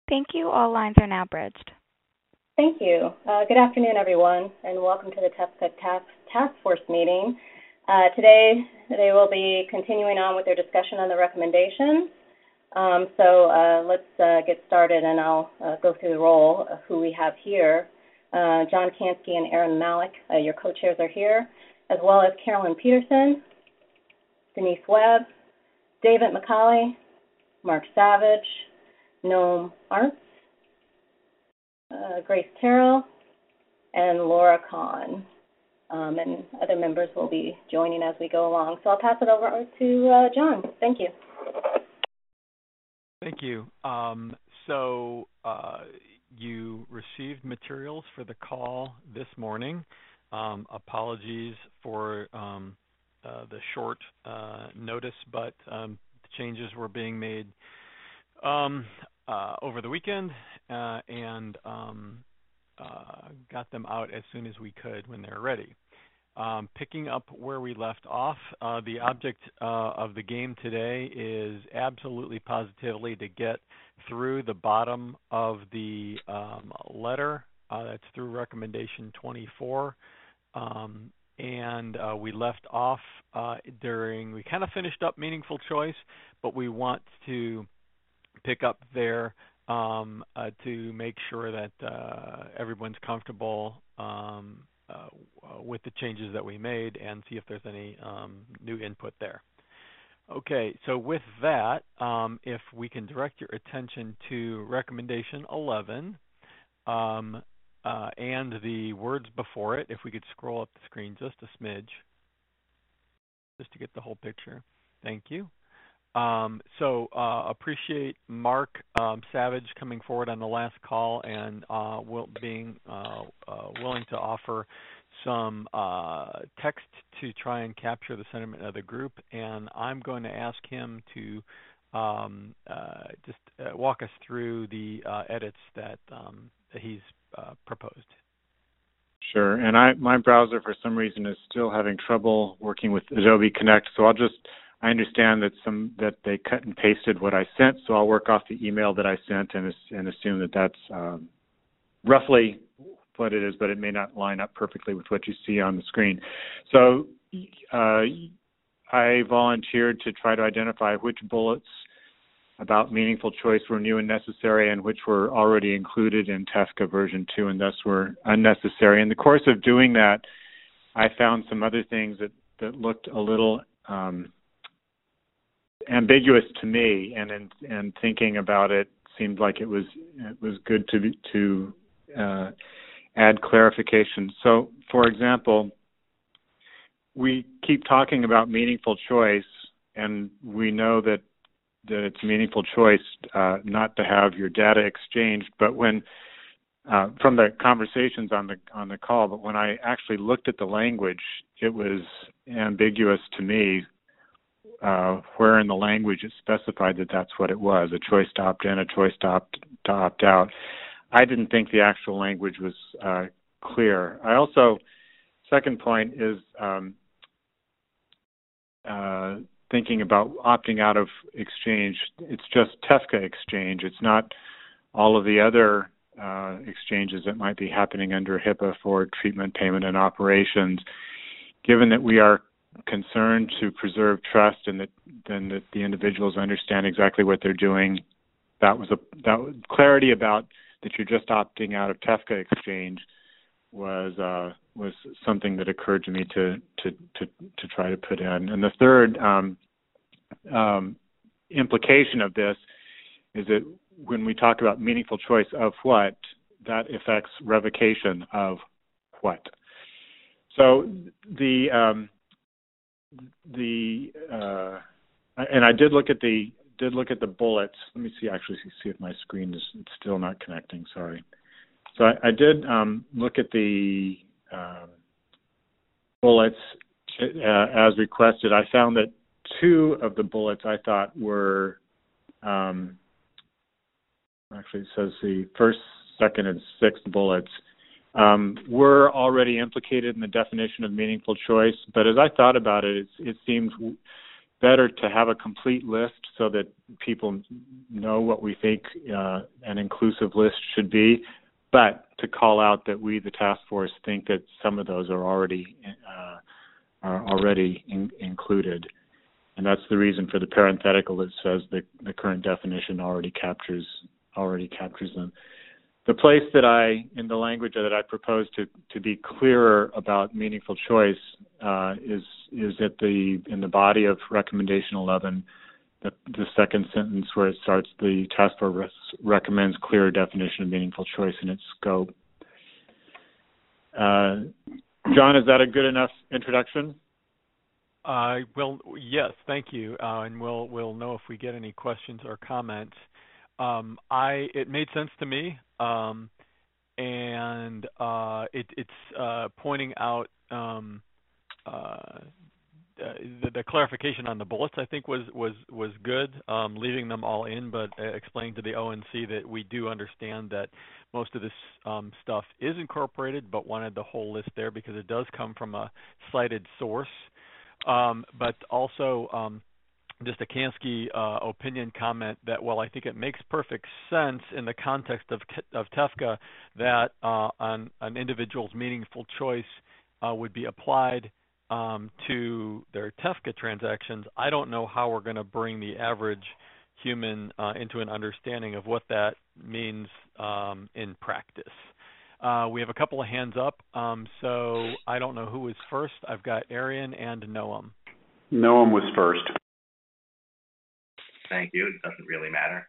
Thank you. All lines are now bridged. Thank you. Good afternoon, everyone, and welcome to the TEFCA Task Force meeting. Today, they will be continuing on with their discussion on the recommendations. Let's get started, and I'll go through the role of who we have here. John Kansky and Aaron Malik, your co-chairs, are here, as well as Carolyn Peterson, Denise Webb, David McCauley, Mark Savage, Noam Arntz, Grace Terrell, and Laura Kahn. And other members will be joining as we go along. So I'll pass it over to John. Thank you. Thank you. You received materials for the call this morning. Apologies for the short notice, but the changes were being made over the weekend and got them out as soon as we could when they were ready. Picking up where we left off, the object of the game today is absolutely positively to get through the bottom of the letter. That's through recommendation 24. We left off we kind of finished up meaningful choice, but we want to pick up there to make sure that everyone's comfortable with the changes that we made and see if there's any new input there. Okay, so with that, if we can direct your attention to recommendation 11 and the words before it, if we could scroll up the screen just a smidge, just to get the whole picture. Thank you. Appreciate Mark Savage coming forward on the last call and being willing to offer some text to try and capture the sentiment of the group. And I'm going to ask him to just walk us through the edits that he's proposed. Sure, and my browser for some reason is still having trouble working with Adobe Connect, so I understand that they cut and pasted what I sent, so I'll work off the email that I sent and assume that that's roughly what it is, but it may not line up perfectly with what you see on the screen. So I volunteered to try to identify which bullets about meaningful choice were new and necessary and which were already included in TEFCA version 2 and thus were unnecessary. In the course of doing that, I found some other things that looked a little ambiguous to me, and thinking about it seemed like it was good to add clarification. So, for example, we keep talking about meaningful choice, and we know that it's meaningful choice not to have your data exchanged. But when from the conversations on the call, but when I actually looked at the language, it was ambiguous to me. Where in the language it specified that that's what it was, a choice to opt in, a choice to opt out. I didn't think the actual language was clear. I also, second point is thinking about opting out of exchange. It's just TEFCA exchange. It's not all of the other exchanges that might be happening under HIPAA for treatment, payment, and operations. Given that we are concerned to preserve trust and that the individuals understand exactly what they're doing, that was clarity about that you're just opting out of TEFCA exchange was something that occurred to me to try to put in. And the third implication of this is that when we talk about meaningful choice of what, that affects revocation of what. So and I did look at the bullets. Let me see if my screen is still not connecting. Sorry. So I did look at the bullets as requested. I found that two of the bullets I thought were actually it says the first, second, and sixth bullets were already implicated in the definition of meaningful choice. But as I thought about it, it seemed better to have a complete list so that people know what we think an inclusive list should be, but to call out that we, the task force, think that some of those are already included. And that's the reason for the parenthetical that says the current definition already captures them. The place that in the language that I propose to be clearer about meaningful choice is in the body of recommendation 11, the second sentence where it starts, the task force recommends clearer definition of meaningful choice in its scope. John, is that a good enough introduction? Well, yes, thank you, and we'll know if we get any questions or comments. It made sense to me, and it's pointing out the clarification on the bullets. I think was good, leaving them all in, but explaining to the ONC that we do understand that most of this stuff is incorporated, but wanted the whole list there because it does come from a cited source. But also just a Kansky opinion comment that, well, I think it makes perfect sense in the context of TEFCA that an individual's meaningful choice would be applied to their TEFCA transactions. I don't know how we're going to bring the average human into an understanding of what that means in practice. We have a couple of hands up, so I don't know who is first. I've got Arian and Noam. Noam was first. Thank you. It doesn't really matter.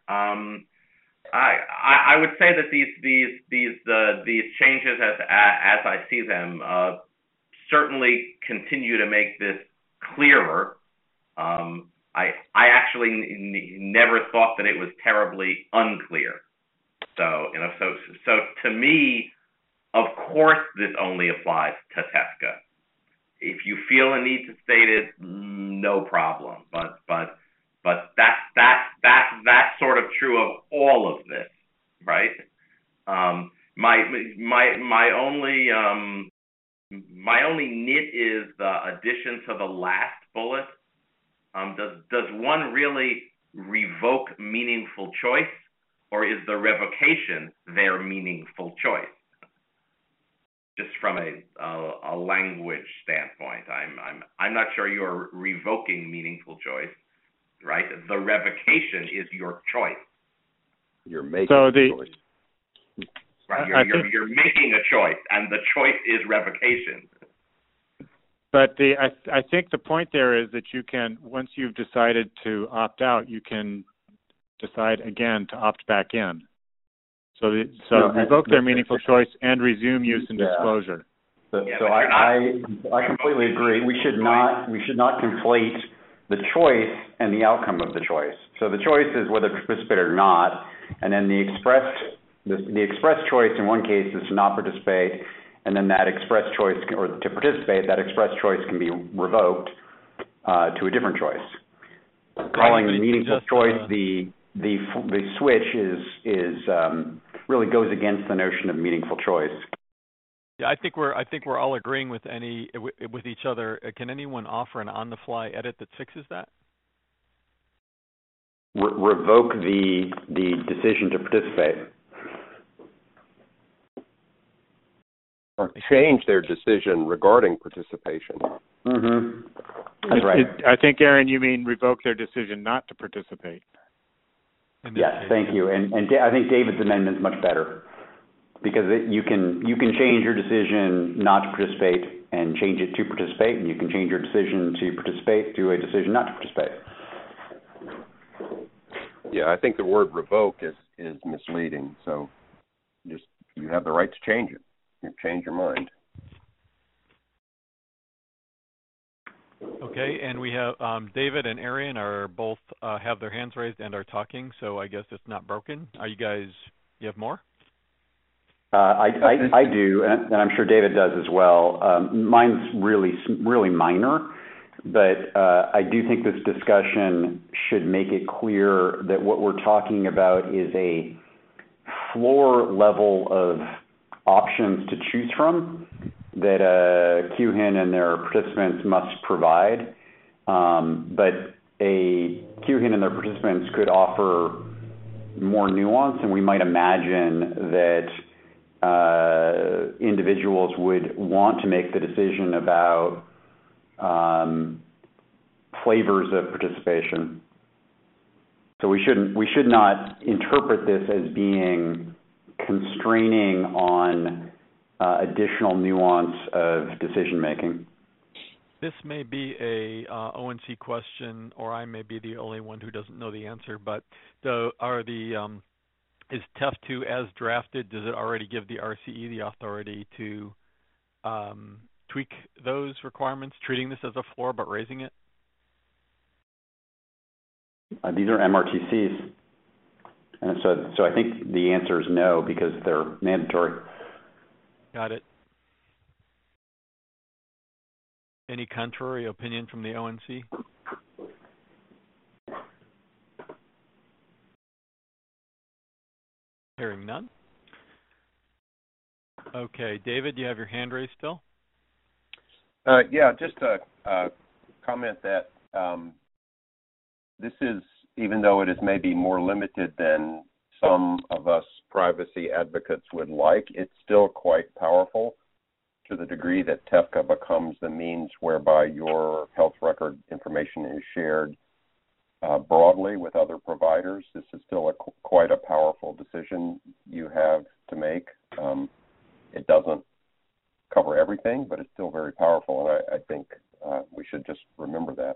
I would say that these changes, as I see them, certainly continue to make this clearer. I actually never thought that it was terribly unclear. So to me, of course, this only applies to TEFCA. If you feel a need to state it, no problem. But that's sort of true of all of this, right? My only nit is the addition to the last bullet. Does one really revoke meaningful choice, or is the revocation their meaningful choice? Just from a language standpoint, I'm not sure you're revoking meaningful choice, right? The revocation is your choice. You're making a choice. Right, you're making a choice, and the choice is revocation. But I think the point there is that you can, once you've decided to opt out, you can decide again to opt back in. So revoke their meaningful choice and resume use and disclosure. I completely agree. We should not conflate the choice and the outcome of the choice. So the choice is whether to participate or not, and then the express choice in one case is to not participate, and then that express choice, or to participate, that express choice can be revoked to a different choice. Calling the meaningful choice the switch is really goes against the notion of meaningful choice. Yeah, I think we're all agreeing with each other. Can anyone offer an on-the-fly edit that fixes that? Revoke the decision to participate. Or change their decision regarding participation. Mm-hmm. That's right. I think, Aaron, you mean revoke their decision not to participate. Yes, thank you. And I think David's amendment is much better, because you can change your decision not to participate and change it to participate, and you can change your decision to participate to a decision not to participate. Yeah, I think the word revoke is misleading. So you have the right to change it. You change your mind. Okay, and we have David and Arian are both have their hands raised and are talking, so I guess it's not broken. You have more? I do, and I'm sure David does as well. Mine's really minor, but I do think this discussion should make it clear that what we're talking about is a floor level of options to choose from that QHIN and their participants must provide. But a QHIN and their participants could offer more nuance, and we might imagine that individuals would want to make the decision about flavors of participation. So we should not interpret this as being constraining on additional nuance of decision making. This may be a ONC question, or I may be the only one who doesn't know the answer. But is TEF2 as drafted? Does it already give the RCE the authority to tweak those requirements, treating this as a floor but raising it? These are MRTCs, and so I think the answer is no because they're mandatory. Got it. Any contrary opinion from the ONC? Hearing none. Okay, David, you have your hand raised still? Yeah, just a comment that this is, even though it is maybe more limited than some of us privacy advocates would like, it's still quite powerful to the degree that TEFCA becomes the means whereby your health record information is shared broadly with other providers. This is still quite a powerful decision you have to make. It doesn't cover everything, but it's still very powerful, and I think we should just remember that.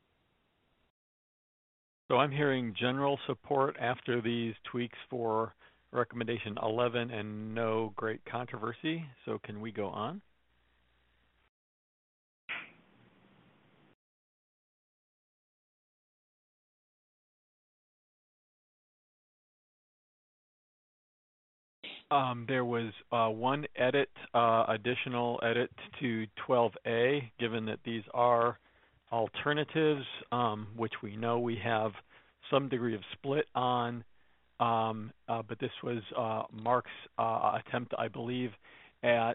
So I'm hearing general support after these tweaks for recommendation 11 and no great controversy. So can we go on? There was one additional edit to 12A, given that these are alternatives, which we know we have some degree of split on, but this was Mark's attempt, I believe, at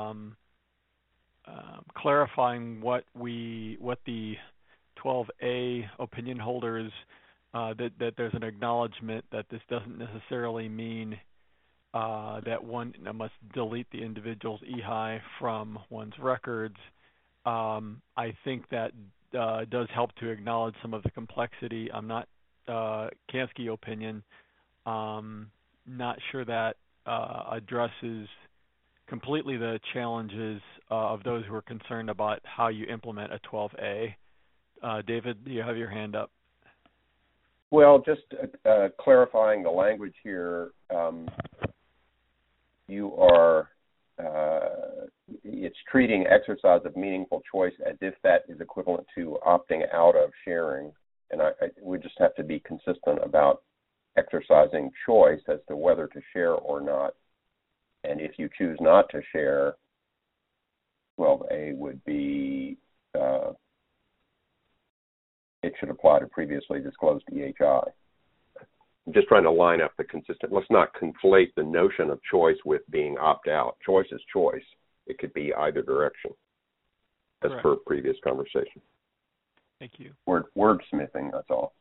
clarifying what the 12A opinion holders, that there's an acknowledgement that this doesn't necessarily mean that one must delete the individual's EHI from one's records. I think that does help to acknowledge some of the complexity. I'm not Kansky opinion. Not sure that addresses completely the challenges of those who are concerned about how you implement a 12A. David, do you have your hand up? Well, just clarifying the language here. You are, it's treating exercise of meaningful choice as if that is equivalent to opting out of sharing. And we just have to be consistent about exercising choice as to whether to share or not. And if you choose not to share, 12A would be, it should apply to previously disclosed EHI. I'm just trying to line up the consistent. Let's not conflate the notion of choice with being opt-out. Choice is choice. It could be either direction, as Correct. per previous conversation. Thank you. Wordsmithing, that's all.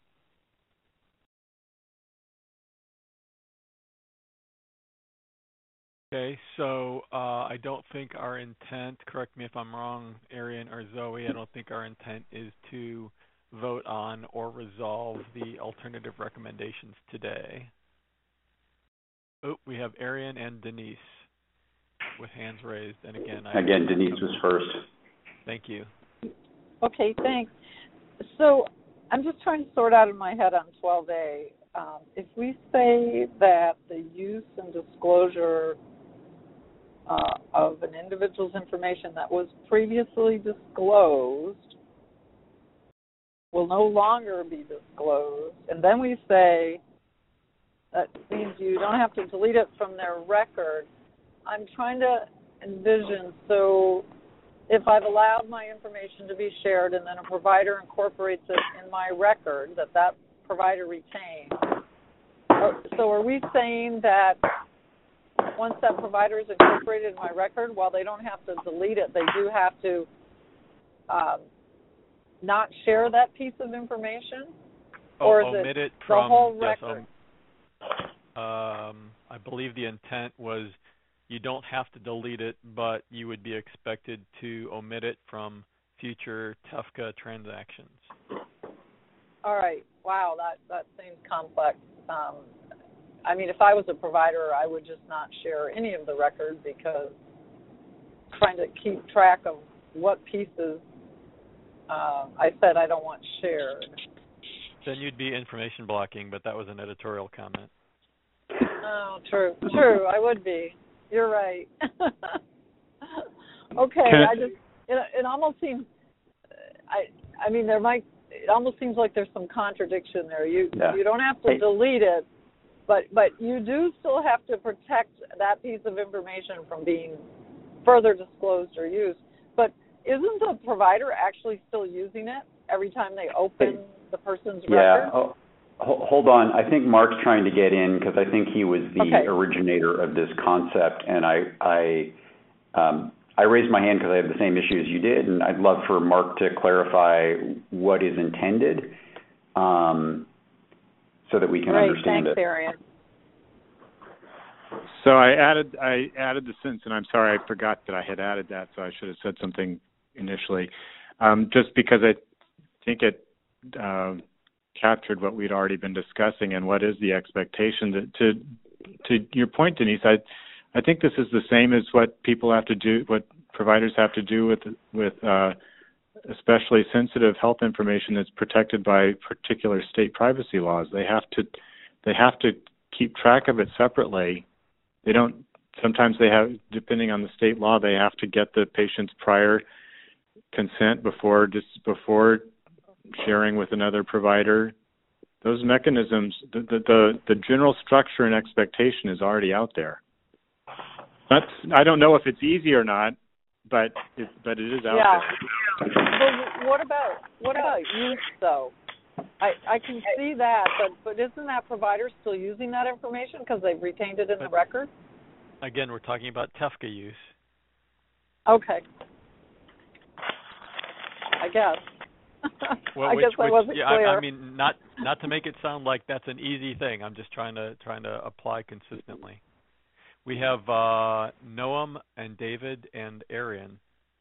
Okay, so I don't think our intent, correct me if I'm wrong, Arian or Zoe, I don't think our intent is to vote on or resolve the alternative recommendations today. Oh, we have Arian and Denise with hands raised. And again, Denise was first. Thank you. Okay, thanks. So I'm just trying to sort out in my head on 12A. If we say that the use and disclosure of an individual's information that was previously disclosed will no longer be disclosed, and then we say that means you don't have to delete it from their record, I'm trying to envision, so if I've allowed my information to be shared and then a provider incorporates it in my record that provider retains, so are we saying that once that provider is incorporated in my record, while they don't have to delete it, they do have to not share that piece of information? Or omit it from the whole record? I believe the intent was you don't have to delete it, but you would be expected to omit it from future TEFCA transactions. All right. Wow, that seems complex. I mean, if I was a provider, I would just not share any of the records because trying to keep track of what pieces I said I don't want shared. Then you'd be information blocking, but that was an editorial comment. Oh, true. I would be. You're right. Okay. It almost seems. I mean, it almost seems like there's some contradiction there. You don't have to delete it, but you do still have to protect that piece of information from being further disclosed or used. But isn't the provider actually still using it every time they open the person's record? Yeah. Hold on. I think Mark's trying to get in because I think he was the originator of this concept, and I raised my hand because I have the same issue as you did, and I'd love for Mark to clarify what is intended so that we can understand it. Thanks, Arian. So I added the sentence, and I'm sorry I forgot that I had added that, so I should have said something initially, just because I think it captured what we'd already been discussing and what is the expectation. To your point, Denise, I think this is the same as what people have to do, what providers have to do with especially sensitive health information that's protected by particular state privacy laws. They have to keep track of it separately. They don't. Sometimes they have, depending on the state law, they have to get the patient's prior consent before sharing with another provider. Those mechanisms, the general structure and expectation is already out there. I don't know if it's easy or not, but it is out there. But what about use though? I can see that, but isn't that provider still using that information because they've retained it in the record? Again, we're talking about TEFCA use. Okay. I guess. Well, I guess I wasn't clear. I mean, not to make it sound like that's an easy thing. I'm just trying to apply consistently. We have Noam and David and Arian.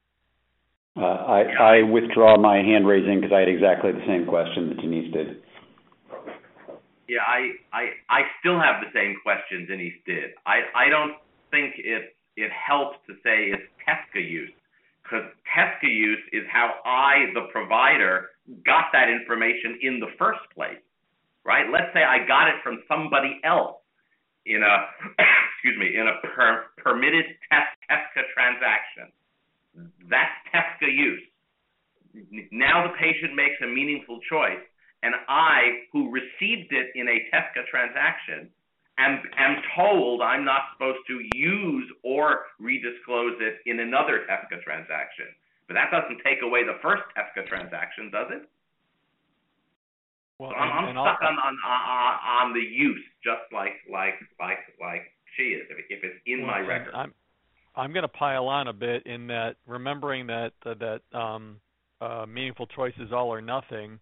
I withdraw my hand raising because I had exactly the same question that Denise did. Yeah, I still have the same question Denise did. I don't think it helps to say it's TEFCA use, because TEFCA use is how I, the provider, got that information in the first place, right? Let's say I got it from somebody else in a permitted TEFCA transaction. That's TEFCA use. Now the patient makes a meaningful choice, and I, who received it in a TEFCA transaction, am told I'm not supposed to use or redisclose it in another TEFCA transaction. But that doesn't take away the first TEFCA transaction, does it? Well, so I'm stuck on the use, just like she is, if it's in my record. I'm going to pile on a bit in that, remembering that meaningful choice is all or nothing.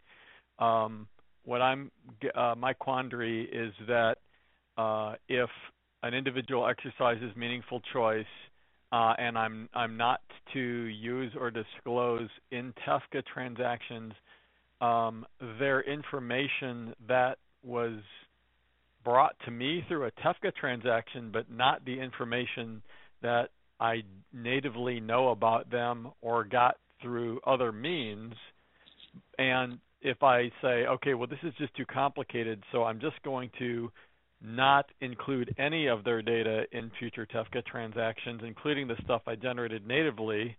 My quandary is that if an individual exercises meaningful choice and I'm not to use or disclose in TEFCA transactions their information that was brought to me through a TEFCA transaction, but not the information that I natively know about them or got through other means. And if I say, okay, well, this is just too complicated, so I'm just going to not include any of their data in future TEFCA transactions, including the stuff I generated natively,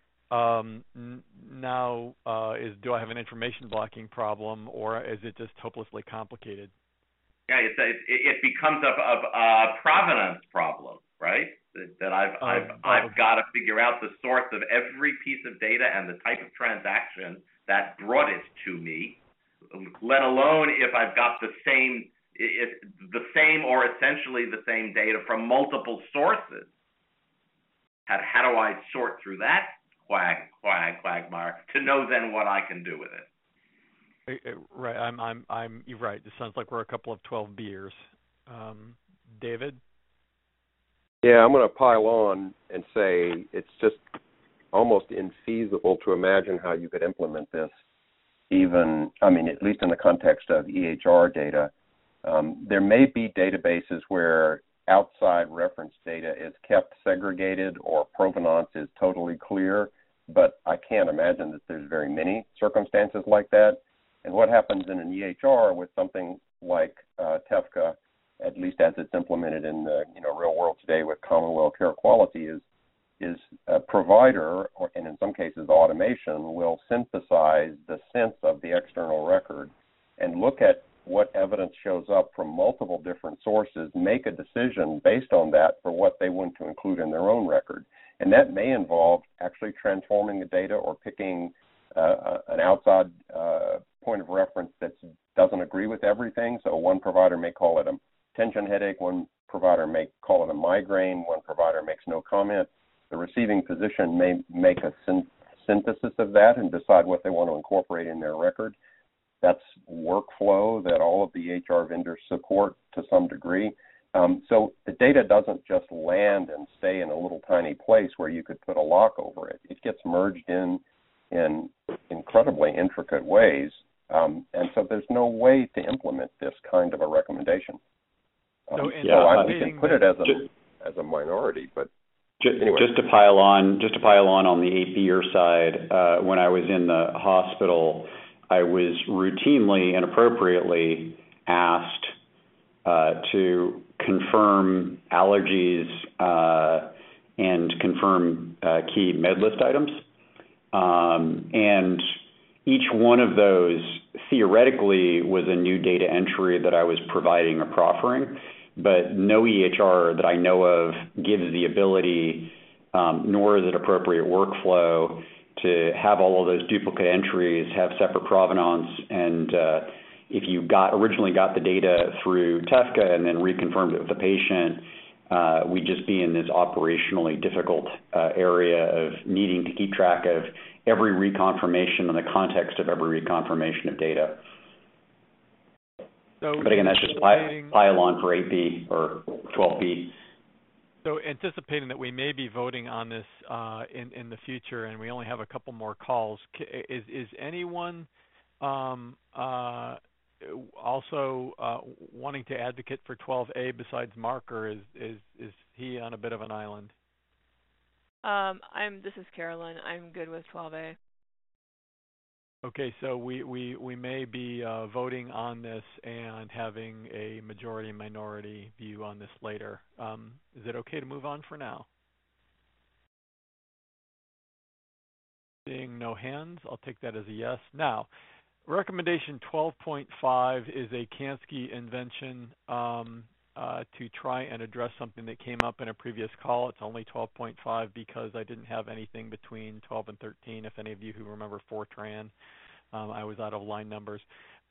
do I have an information blocking problem, or is it just hopelessly complicated? Yeah, it becomes a provenance problem, right? That I've got to figure out the source of every piece of data and the type of transaction that brought it to me, let alone if I've got the same or essentially the same data from multiple sources. How do I sort through that quagmire to know then what I can do with it. Right. You're right. It sounds like we're a couple of 12 beers. David? Yeah, I'm going to pile on and say it's just almost infeasible to imagine how you could implement this, at least in the context of EHR data. There may be databases where outside reference data is kept segregated or provenance is totally clear, but I can't imagine that there's very many circumstances like that. And what happens in an EHR with something like TEFCA, at least as it's implemented in the real world today with Commonwealth Care Quality, is a provider, and in some cases automation, will synthesize the sense of the external record and look at what evidence shows up from multiple different sources, make a decision based on that for what they want to include in their own record. And that may involve actually transforming the data or picking an outside point of reference that doesn't agree with everything. So one provider may call it a tension headache, one provider may call it a migraine, one provider makes no comment. The receiving physician may make a synthesis of that and decide what they want to incorporate in their record. That's workflow that all of the HR vendors support to some degree. So the data doesn't just land and stay in a little tiny place where you could put a lock over it. It gets merged in incredibly intricate ways. And so there's no way to implement this kind of a recommendation. We can put it as a minority, but anyway. Just to pile on the 8-year side, when I was in the hospital, I was routinely and appropriately asked to confirm allergies and confirm key med list items. And each one of those theoretically was a new data entry that I was providing or proffering, but no EHR that I know of gives the ability, nor is it appropriate workflow to have all of those duplicate entries, have separate provenance, and if you originally got the data through TEFCA and then reconfirmed it with the patient, we'd just be in this operationally difficult area of needing to keep track of every reconfirmation in the context of every reconfirmation of data. But again, that's just pile on for 8B or 12B. So anticipating that we may be voting on this in the future, and we only have a couple more calls, is anyone also wanting to advocate for 12A besides Mark, or is he on a bit of an island? This is Carolyn. I'm good with 12A. Okay, so we may be voting on this and having a majority-minority view on this later. Is it okay to move on for now? Seeing no hands, I'll take that as a yes. Now, recommendation 12.5 is a Kansky invention to try and address something that came up in a previous call. It's only 12.5 because I didn't have anything between 12 and 13. If any of you who remember Fortran, I was out of line numbers.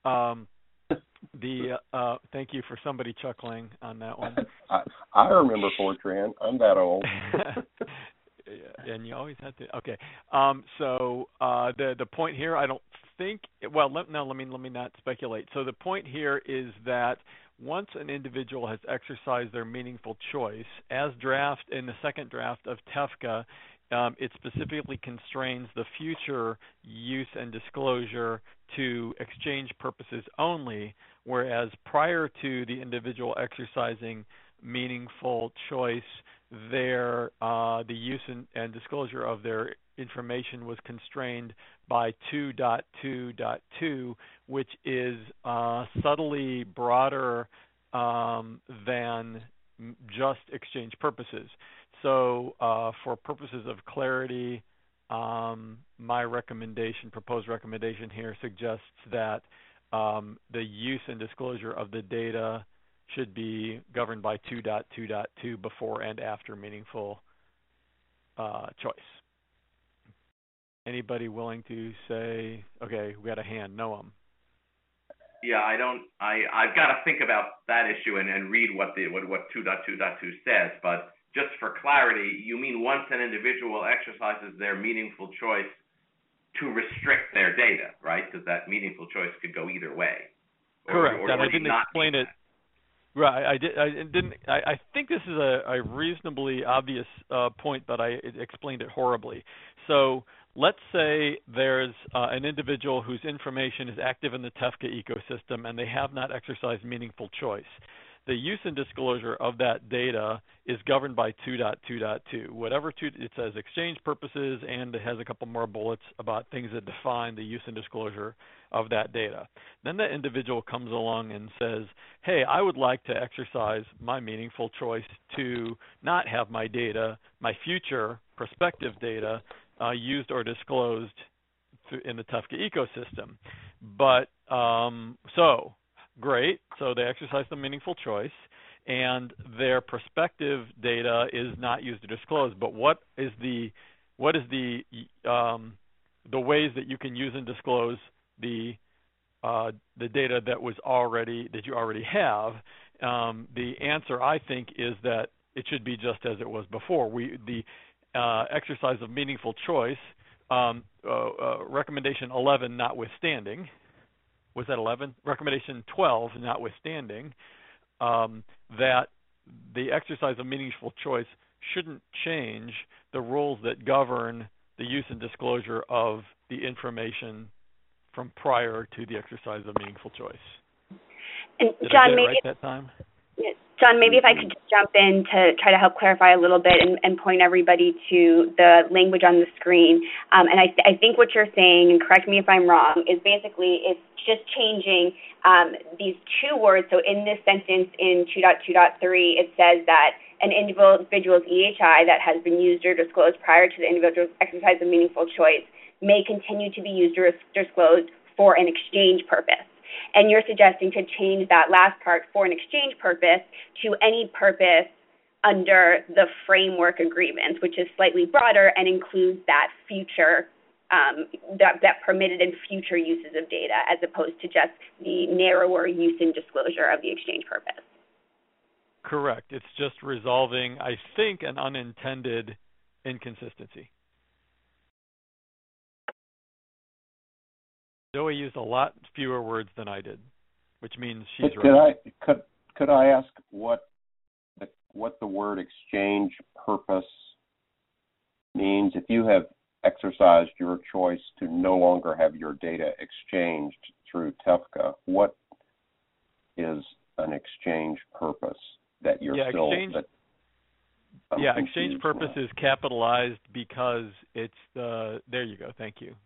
Thank you for somebody chuckling on that one. I remember Fortran. I'm that old. And you always have to. Okay. So the point here, I don't think. Well, let me not speculate. So the point here is that once an individual has exercised their meaningful choice, as draft in the second draft of TEFCA, it specifically constrains the future use and disclosure to exchange purposes only, whereas prior to the individual exercising meaningful choice, the use and disclosure of their information was constrained by 2.2.2, which is subtly broader than just exchange purposes. So for purposes of clarity, my proposed recommendation here suggests that the use and disclosure of the data should be governed by 2.2.2 before and after meaningful choice. Anybody willing to say, okay, we got a hand, Noam? Yeah, I've got to think about that issue and read what 2.2.2 says, but just for clarity, you mean once an individual exercises their meaningful choice to restrict their data, right? Because that meaningful choice could go either way. Correct. And I didn't explain it. Right. I think this is a reasonably obvious point, but I explained it horribly. So let's say there's an individual whose information is active in the TEFCA ecosystem and they have not exercised meaningful choice. The use and disclosure of that data is governed by 2.2.2. Whatever it says exchange purposes, and it has a couple more bullets about things that define the use and disclosure of that data. Then the individual comes along and says, hey, I would like to exercise my meaningful choice to not have my data, my future prospective data, used or disclosed in the TEFCA ecosystem. But so great. So they exercise the meaningful choice, and their prospective data is not used or disclosed. But what is the ways that you can use and disclose the data that you already have? The answer, I think, is that it should be just as it was before. The exercise of meaningful choice, recommendation 11 notwithstanding. Was that 11? Recommendation 12 notwithstanding, that the exercise of meaningful choice shouldn't change the rules that govern the use and disclosure of the information from prior to the exercise of meaningful choice. And Did John, I get it maybe right that time? John, maybe if I could just jump in to try to help clarify a little bit and point everybody to the language on the screen. And I think what you're saying, and correct me if I'm wrong, is basically it's just changing these two words. So in this sentence in 2.2.3, it says that an individual's EHI that has been used or disclosed prior to the individual's exercise of meaningful choice may continue to be used or disclosed for an exchange purpose. And you're suggesting to change that last part, for an exchange purpose, to any purpose under the framework agreement, which is slightly broader and includes that future, that permitted and future uses of data, as opposed to just the narrower use and disclosure of the exchange purpose. Correct. It's just resolving, I think, an unintended inconsistency. Zoe used a lot fewer words than I did, which means she's right. Could I ask what the word exchange purpose means? If you have exercised your choice to no longer have your data exchanged through TEFCA, what is an exchange purpose that you're exchange purpose is capitalized because it's there you go. Thank you.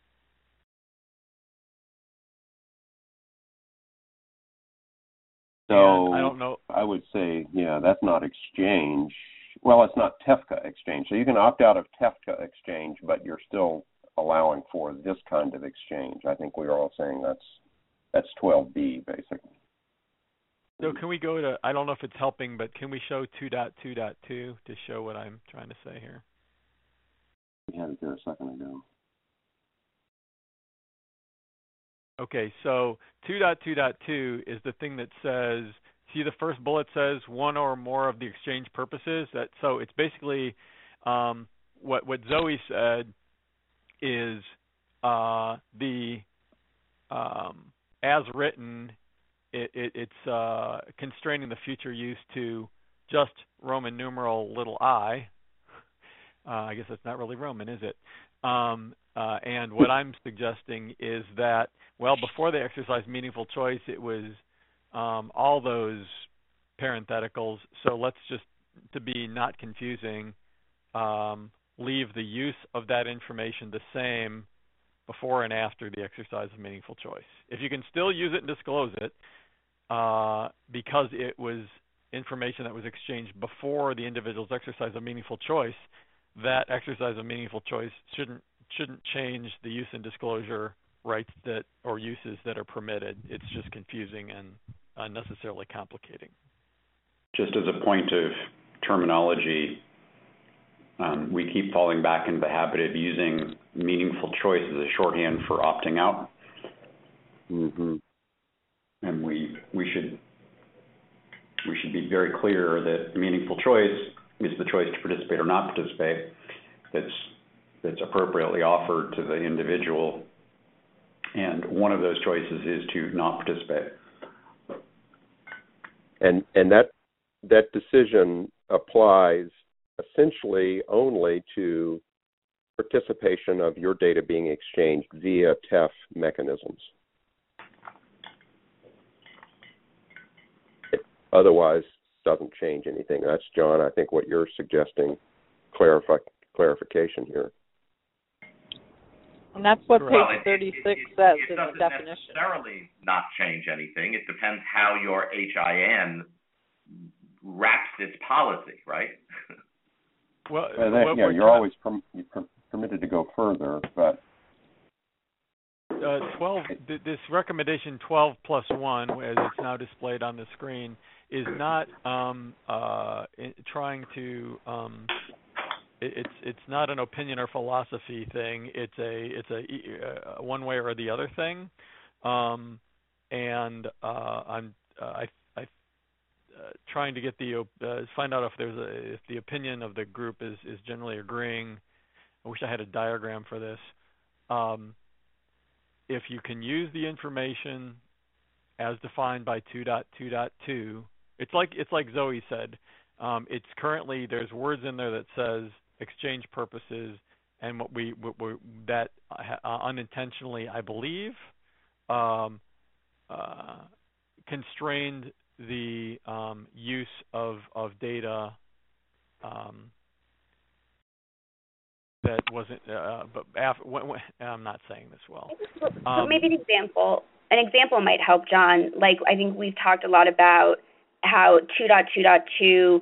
So I don't know. I would say, that's not exchange. Well, it's not TEFCA exchange. So you can opt out of TEFCA exchange, but you're still allowing for this kind of exchange. I think we are all saying that's 12B, basically. So can we go to, I don't know if it's helping, but can we show 2.2.2 to show what I'm trying to say here? We had it there a second ago. Okay, so 2.2.2 is the thing that says, see the first bullet says one or more of the exchange purposes. So it's basically what Zoe said is the as written, it's constraining the future use to just Roman numeral little I. I guess that's not really Roman, is it? And what I'm suggesting is that, well, before they exercised meaningful choice, it was all those parentheticals. So let's just, to be not confusing, leave the use of that information the same before and after the exercise of meaningful choice. If you can still use it and disclose it, because it was information that was exchanged before the individual's exercise of meaningful choice, that exercise of meaningful choice shouldn't change the use and disclosure rights that or uses that are permitted. It's just confusing and unnecessarily complicating. Just as a point of terminology, we keep falling back into the habit of using meaningful choice as a shorthand for opting out. Mm-hmm. And we should be very clear that meaningful choice is the choice to participate or not participate that's appropriately offered to the individual. And one of those choices is to not participate. And that decision applies essentially only to participation of your data being exchanged via TEF mechanisms. It otherwise doesn't change anything. That's, John, I think what you're suggesting, clarification here. And that's what Well, page 36 says it in the doesn't definition. necessarily not change anything. It depends how your HIN wraps its policy, right? Well, you're always permitted to go further, but 12. This recommendation 12 plus 1, as it's now displayed on the screen, is not trying to. It's not an opinion or philosophy thing. It's a one way or the other thing, and I'm trying to get find out if the opinion of the group is generally agreeing. I wish I had a diagram for this. If you can use the information as defined by 2.2.2, it's like Zoe said. It's currently, there's words in there that says exchange purposes, and what that unintentionally, I believe, constrained the use of data that wasn't. But I'm not saying this well. So maybe an example might help, John. Like, I think we've talked a lot about how 2.2.2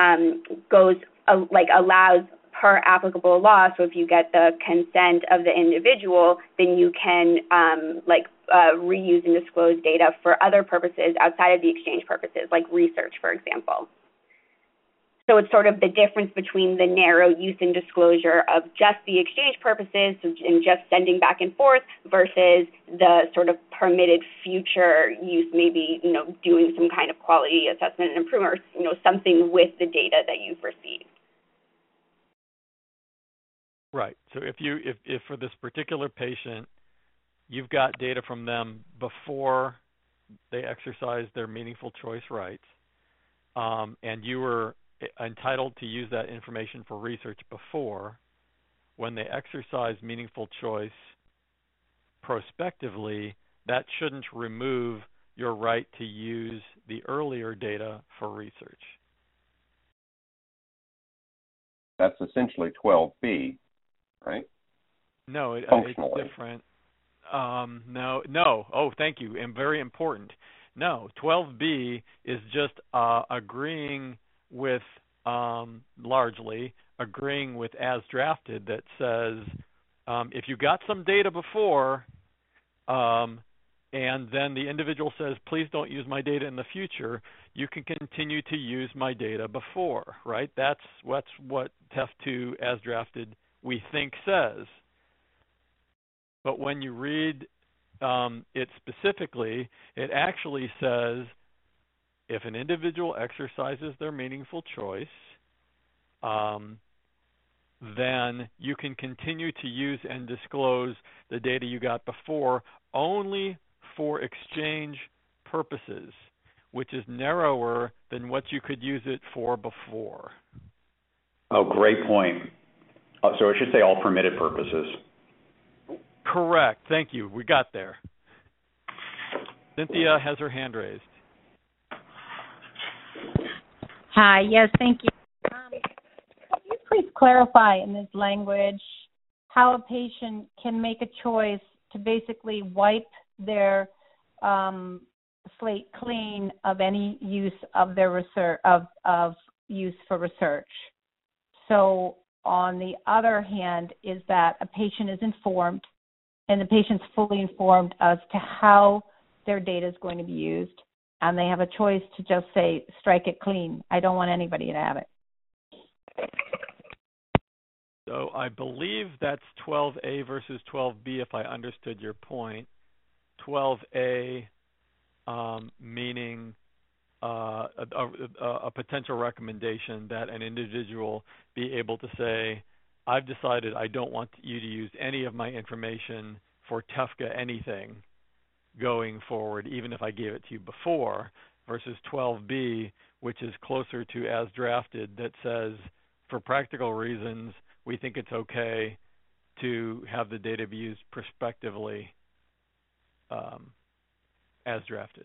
allows per applicable law. So if you get the consent of the individual, then you can reuse and disclose data for other purposes outside of the exchange purposes, like research, for example. So it's sort of the difference between the narrow use and disclosure of just the exchange purposes and just sending back and forth versus the sort of permitted future use, maybe, doing some kind of quality assessment and improvement, or, something with the data that you've received. Right. So if for this particular patient, you've got data from them before they exercised their meaningful choice rights, and you were entitled to use that information for research before, when they exercise meaningful choice prospectively, that shouldn't remove your right to use the earlier data for research. That's essentially 12B, right? No, it's different. No. Oh, thank you. And very important. No, 12B is just agreeing with, largely agreeing with as drafted, that says if you got some data before and then the individual says, please don't use my data in the future, you can continue to use my data before, right? That's what TEF2 as drafted we think says. But when you read it specifically, it actually says if an individual exercises their meaningful choice, then you can continue to use and disclose the data you got before only for exchange purposes, which is narrower than what you could use it for before. Oh, great point. So it should say all permitted purposes. Correct. Thank you. We got there. Cynthia has her hand raised. Hi. Yes, thank you. Could you please clarify in this language how a patient can make a choice to basically wipe their slate clean of any use of their research of use for research? So on the other hand, is that a patient is informed and the patient's fully informed as to how their data is going to be used, and they have a choice to just say, strike it clean. I don't want anybody to have it. So I believe that's 12A versus 12B, if I understood your point. 12A meaning a potential recommendation that an individual be able to say, I've decided I don't want you to use any of my information for TEFCA anything going forward, even if I gave it to you before, versus 12B, which is closer to as drafted, that says, for practical reasons, we think it's okay to have the data be used prospectively as drafted.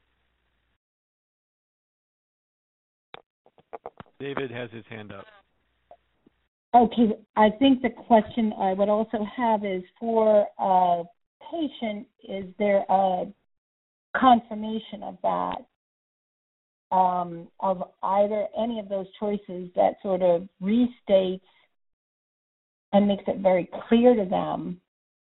David has his hand up. Okay, I think the question I would also have is, for a patient, is there a confirmation of that, of either any of those choices that sort of restates and makes it very clear to them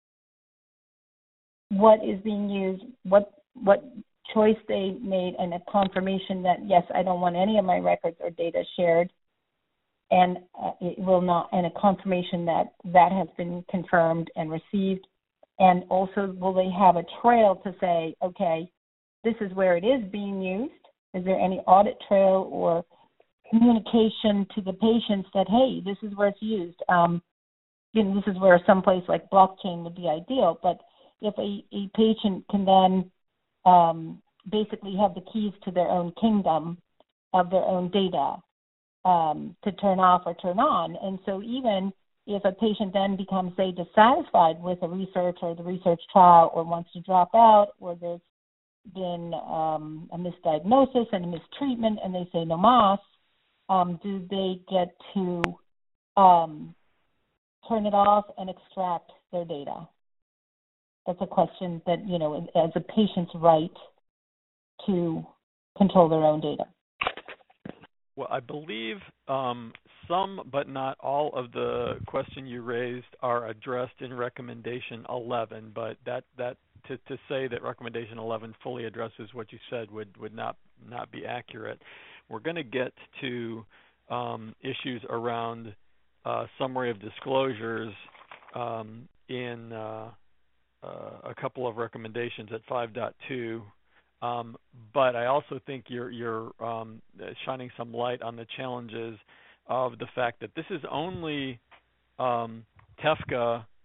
what is being used, what choice they made, and a confirmation that, yes, I don't want any of my records or data shared, and it will not, and a confirmation that that has been confirmed and received. And also, will they have a trail to say, okay, this is where it is being used? Is there any audit trail or communication to the patients that, hey, this is where it's used? This is where someplace like blockchain would be ideal. But if a patient can then basically have the keys to their own kingdom of their own data to turn off or turn on. And so even if a patient then becomes, say, dissatisfied with the research or the research trial, or wants to drop out, or there's been a misdiagnosis and a mistreatment, and they say no mas, do they get to turn it off and extract their data? That's a question that, as a patient's right to control their own data. Well, I believe some, but not all, of the question you raised are addressed in Recommendation 11. But that to say that Recommendation 11 fully addresses what you said would not be accurate. We're going to get to issues around summary of disclosures in a couple of recommendations at 5.2. But I also think you're shining some light on the challenges of the fact that this is only TEFCA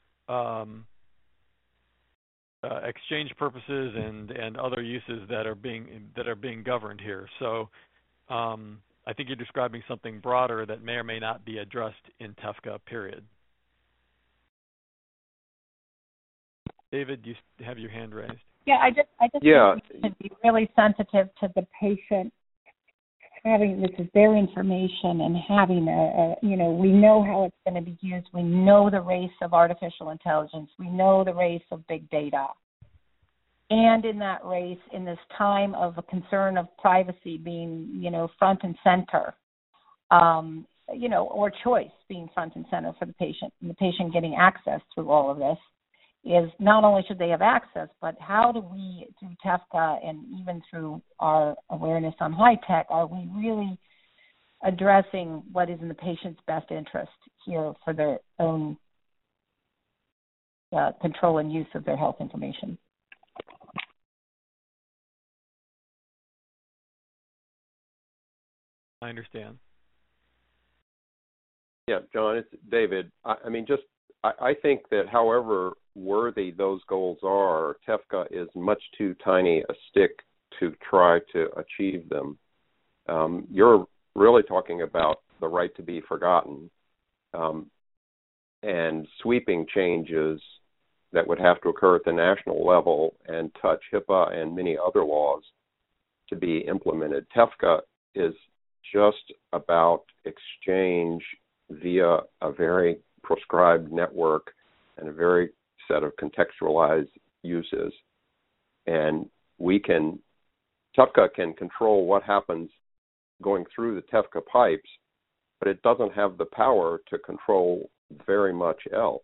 exchange purposes and other uses that are being governed here. So I think you're describing something broader that may or may not be addressed in TEFCA, period. David, you have your hand raised. Yeah, I just think we should be really sensitive to the patient having, this is their information, and having we know how it's going to be used. We know the race of artificial intelligence. We know the race of big data. And in that race, in this time of a concern of privacy being, front and center, or choice being front and center for the patient, and the patient getting access through all of this, is not only should they have access, but how do we, through TEFCA and even through our awareness on high tech, are we really addressing what is in the patient's best interest here for their own control and use of their health information? I understand. Yeah, John, it's David. I think that however worthy those goals are, TEFCA is much too tiny a stick to try to achieve them. You're really talking about the right to be forgotten and sweeping changes that would have to occur at the national level and touch HIPAA and many other laws to be implemented. TEFCA is just about exchange via a very prescribed network and a very set of contextualized uses. And TEFCA can control what happens going through the TEFCA pipes, but it doesn't have the power to control very much else.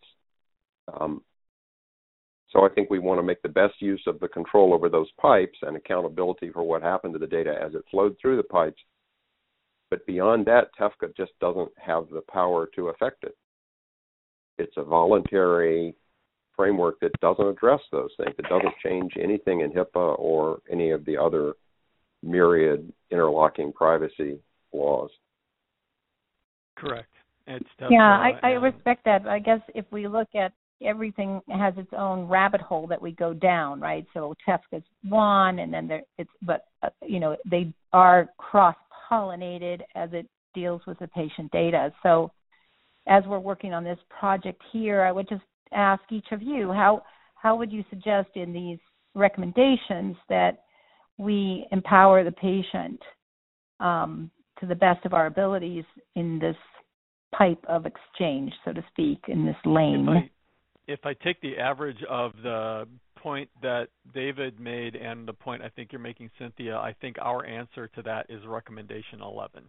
So I think we want to make the best use of the control over those pipes and accountability for what happened to the data as it flowed through the pipes. But beyond that, TEFCA just doesn't have the power to affect it. It's a voluntary framework that doesn't address those things. It doesn't change anything in HIPAA or any of the other myriad interlocking privacy laws. Correct. It's I respect that. I guess if we look at everything has its own rabbit hole that we go down, right? So TEFCA's one, and then they are cross-pollinated as it deals with the patient data. So as we're working on this project here, I would just ask each of you, how would you suggest in these recommendations that we empower the patient to the best of our abilities in this pipe of exchange, so to speak, in this lane? If I take the average of the point that David made and the point I think you're making, Cynthia, I think our answer to that is recommendation 11.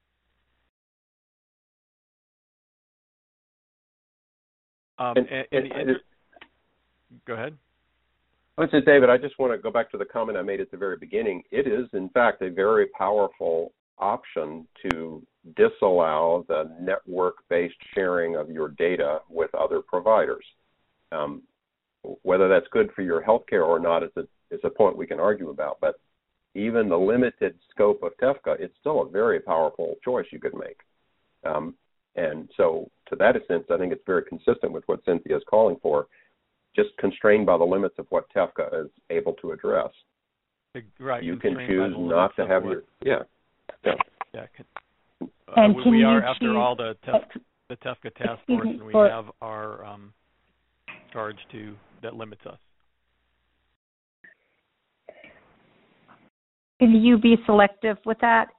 Go ahead. Listen, David, I just want to go back to the comment I made at the very beginning. It is, in fact, a very powerful option to disallow the network-based sharing of your data with other providers. Whether that's good for your healthcare or not is a point we can argue about, but even the limited scope of TEFCA, it's still a very powerful choice you could make. And so to that extent, I think it's very consistent with what Cynthia is calling for, just constrained by the limits of what TEFCA is able to address. Right. You can choose not to have your, And we are, after all, the TEFCA task force, and we have our charge that limits us. Can you be selective with that?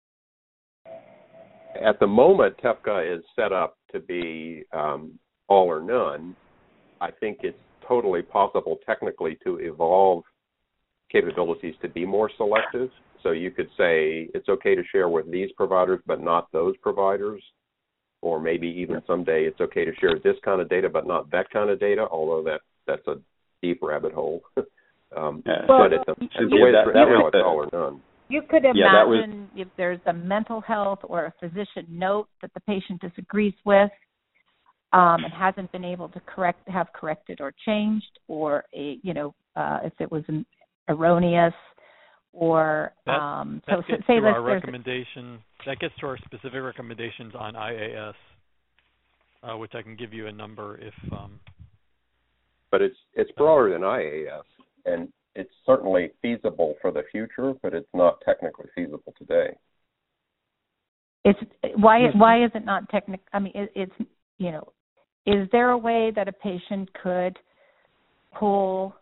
At the moment, TEFCA is set up to be all or none. I think it's totally possible technically to evolve capabilities to be more selective. So you could say it's okay to share with these providers but not those providers, or maybe even someday it's okay to share this kind of data but not that kind of data, although that's a deep rabbit hole. But it's the way it's written now, it's all or none. You could imagine if there's a mental health or a physician note that the patient disagrees with and hasn't been able to have corrected or changed, or if it was erroneous, or that gets to our recommendation. That gets to our specific recommendations on IAS, which I can give you a number if. But it's broader than IAS, and it's certainly feasible for the future, but it's not technically feasible today. Why is it not technical? I mean, is there a way that a patient could pull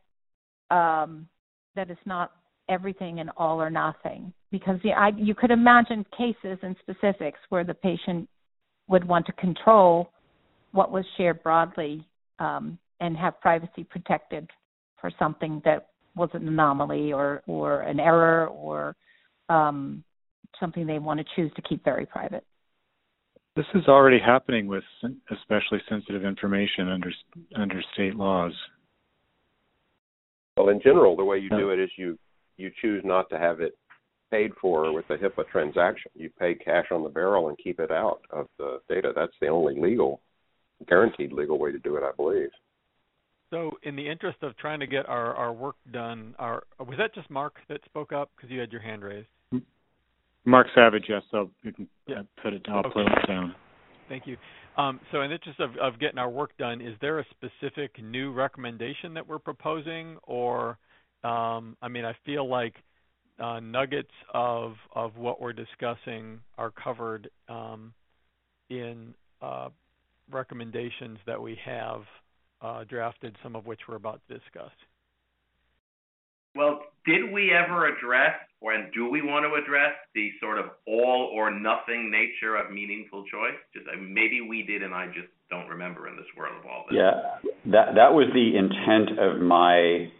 that it's not everything and all or nothing? Because you could imagine cases and specifics where the patient would want to control what was shared broadly and have privacy protected for something that was an anomaly or an error or something they want to choose to keep very private. This is already happening with especially sensitive information under state laws. Well, in general, the way you do it is you choose not to have it paid for with a HIPAA transaction. You pay cash on the barrel and keep it out of the data. That's the only guaranteed legal way to do it, I believe. So in the interest of trying to get our work done, was that just Mark that spoke up? Because you had your hand raised. Mark Savage, yes, so you can put it down. I'll put it down. Thank you. So in the interest of getting our work done, is there a specific new recommendation that we're proposing? Or, I feel like nuggets of what we're discussing are covered in recommendations that we have drafted, some of which we're about to discuss. Well, did we ever address, and do we want to address, the sort of all or nothing nature of meaningful choice? Maybe we did, and I just don't remember in this world of all this. Yeah, that was the intent of my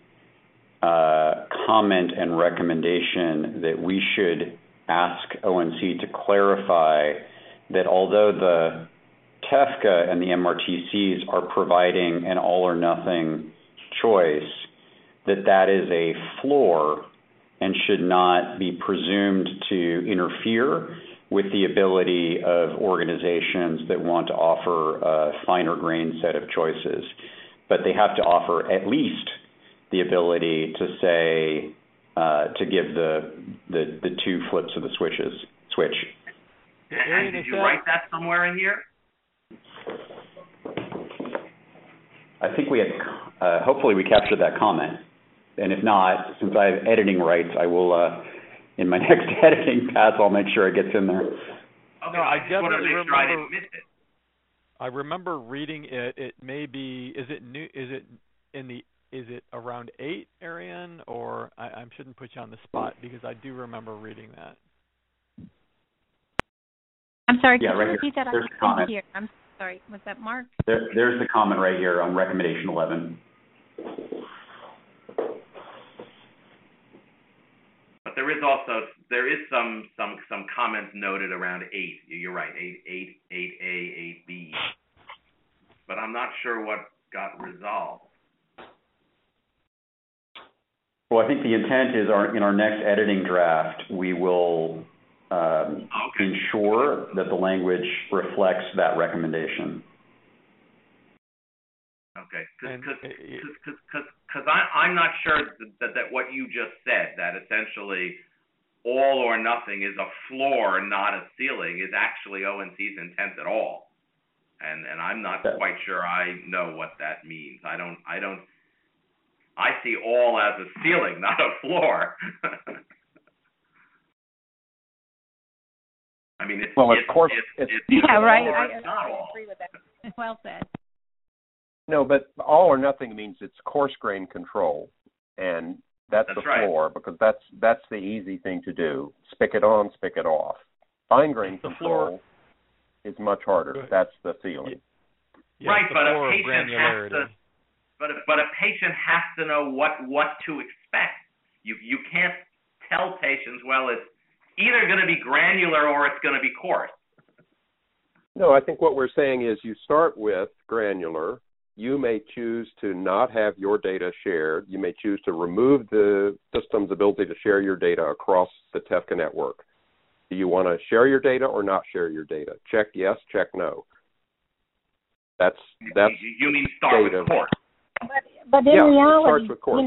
comment and recommendation, that we should ask ONC to clarify that although the TEFCA and the MRTCs are providing an all or nothing choice, that is a floor and should not be presumed to interfere with the ability of organizations that want to offer a finer grained set of choices. But they have to offer at least the ability to say, to give the two flips of the switch. And did you write that somewhere in here? I think we had, hopefully we captured that comment. And if not, since I have editing rights, I will, in my next editing pass, I'll make sure it gets in there. Okay, no, I definitely remember. I didn't miss it. I remember reading it. It may be. Is it new? Is it around 8, Ariane? Or I shouldn't put you on the spot because I do remember reading that. I'm sorry. Yeah, could you right repeat here. that? There's I the comment. Here. I'm sorry. Was that Mark? There's the comment right here on recommendation 11. But there is some comments noted around 8. You're right, 8A, 8B. But I'm not sure what got resolved. Well, I think the intent is in our next editing draft, we will ensure that the language reflects that recommendation. Okay, because I'm not sure that what you just said, that essentially all or nothing is a floor, not a ceiling, is actually ONC's intent at all. And I'm not quite sure I know what that means. I see all as a ceiling, not a floor. I mean, it's yeah, right. I agree with that. Well said. No, but all or nothing means it's coarse grain control, and that's the floor, because that's the easy thing to do. Spigot on, spigot off. Fine grain control is much harder. That's the ceiling. Yeah, right, but a patient has to. But a patient has to know what to expect. You can't tell patients, well, it's either going to be granular or it's going to be coarse. No, I think what we're saying is you start with granular. You may choose to not have your data shared. You may choose to remove the system's ability to share your data across the TEFCA network. Do you want to share your data or not share your data? Check yes, check no. That's you mean start with course. But in reality, with course.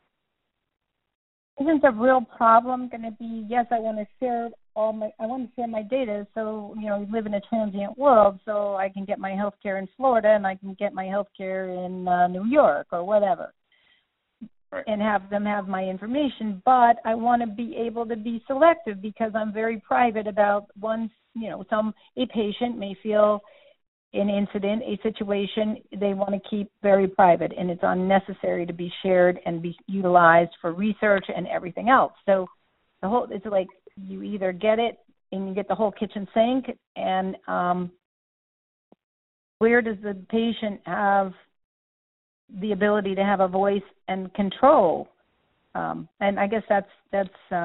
Isn't the real problem going to be, yes, I want to share my data, so we live in a transient world, so I can get my health care in Florida and I can get my health care in New York or whatever, right, and have them have my information. But I want to be able to be selective because I'm very private about a patient may feel an incident, a situation they want to keep very private, and it's unnecessary to be shared and be utilized for research and everything else. So it's like you either get it and you get the whole kitchen sink, and where does the patient have the ability to have a voice and control? And I guess that's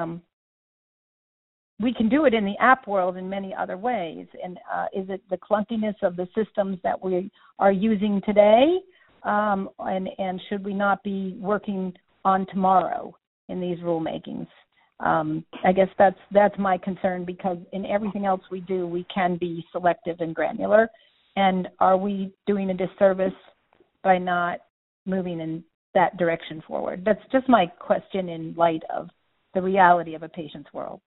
we can do it in the app world in many other ways. And is it the clunkiness of the systems that we are using today? And should we not be working on tomorrow in these rulemakings? I guess that's my concern, because in everything else we do, we can be selective and granular. And are we doing a disservice by not moving in that direction forward? That's just my question in light of the reality of a patient's world.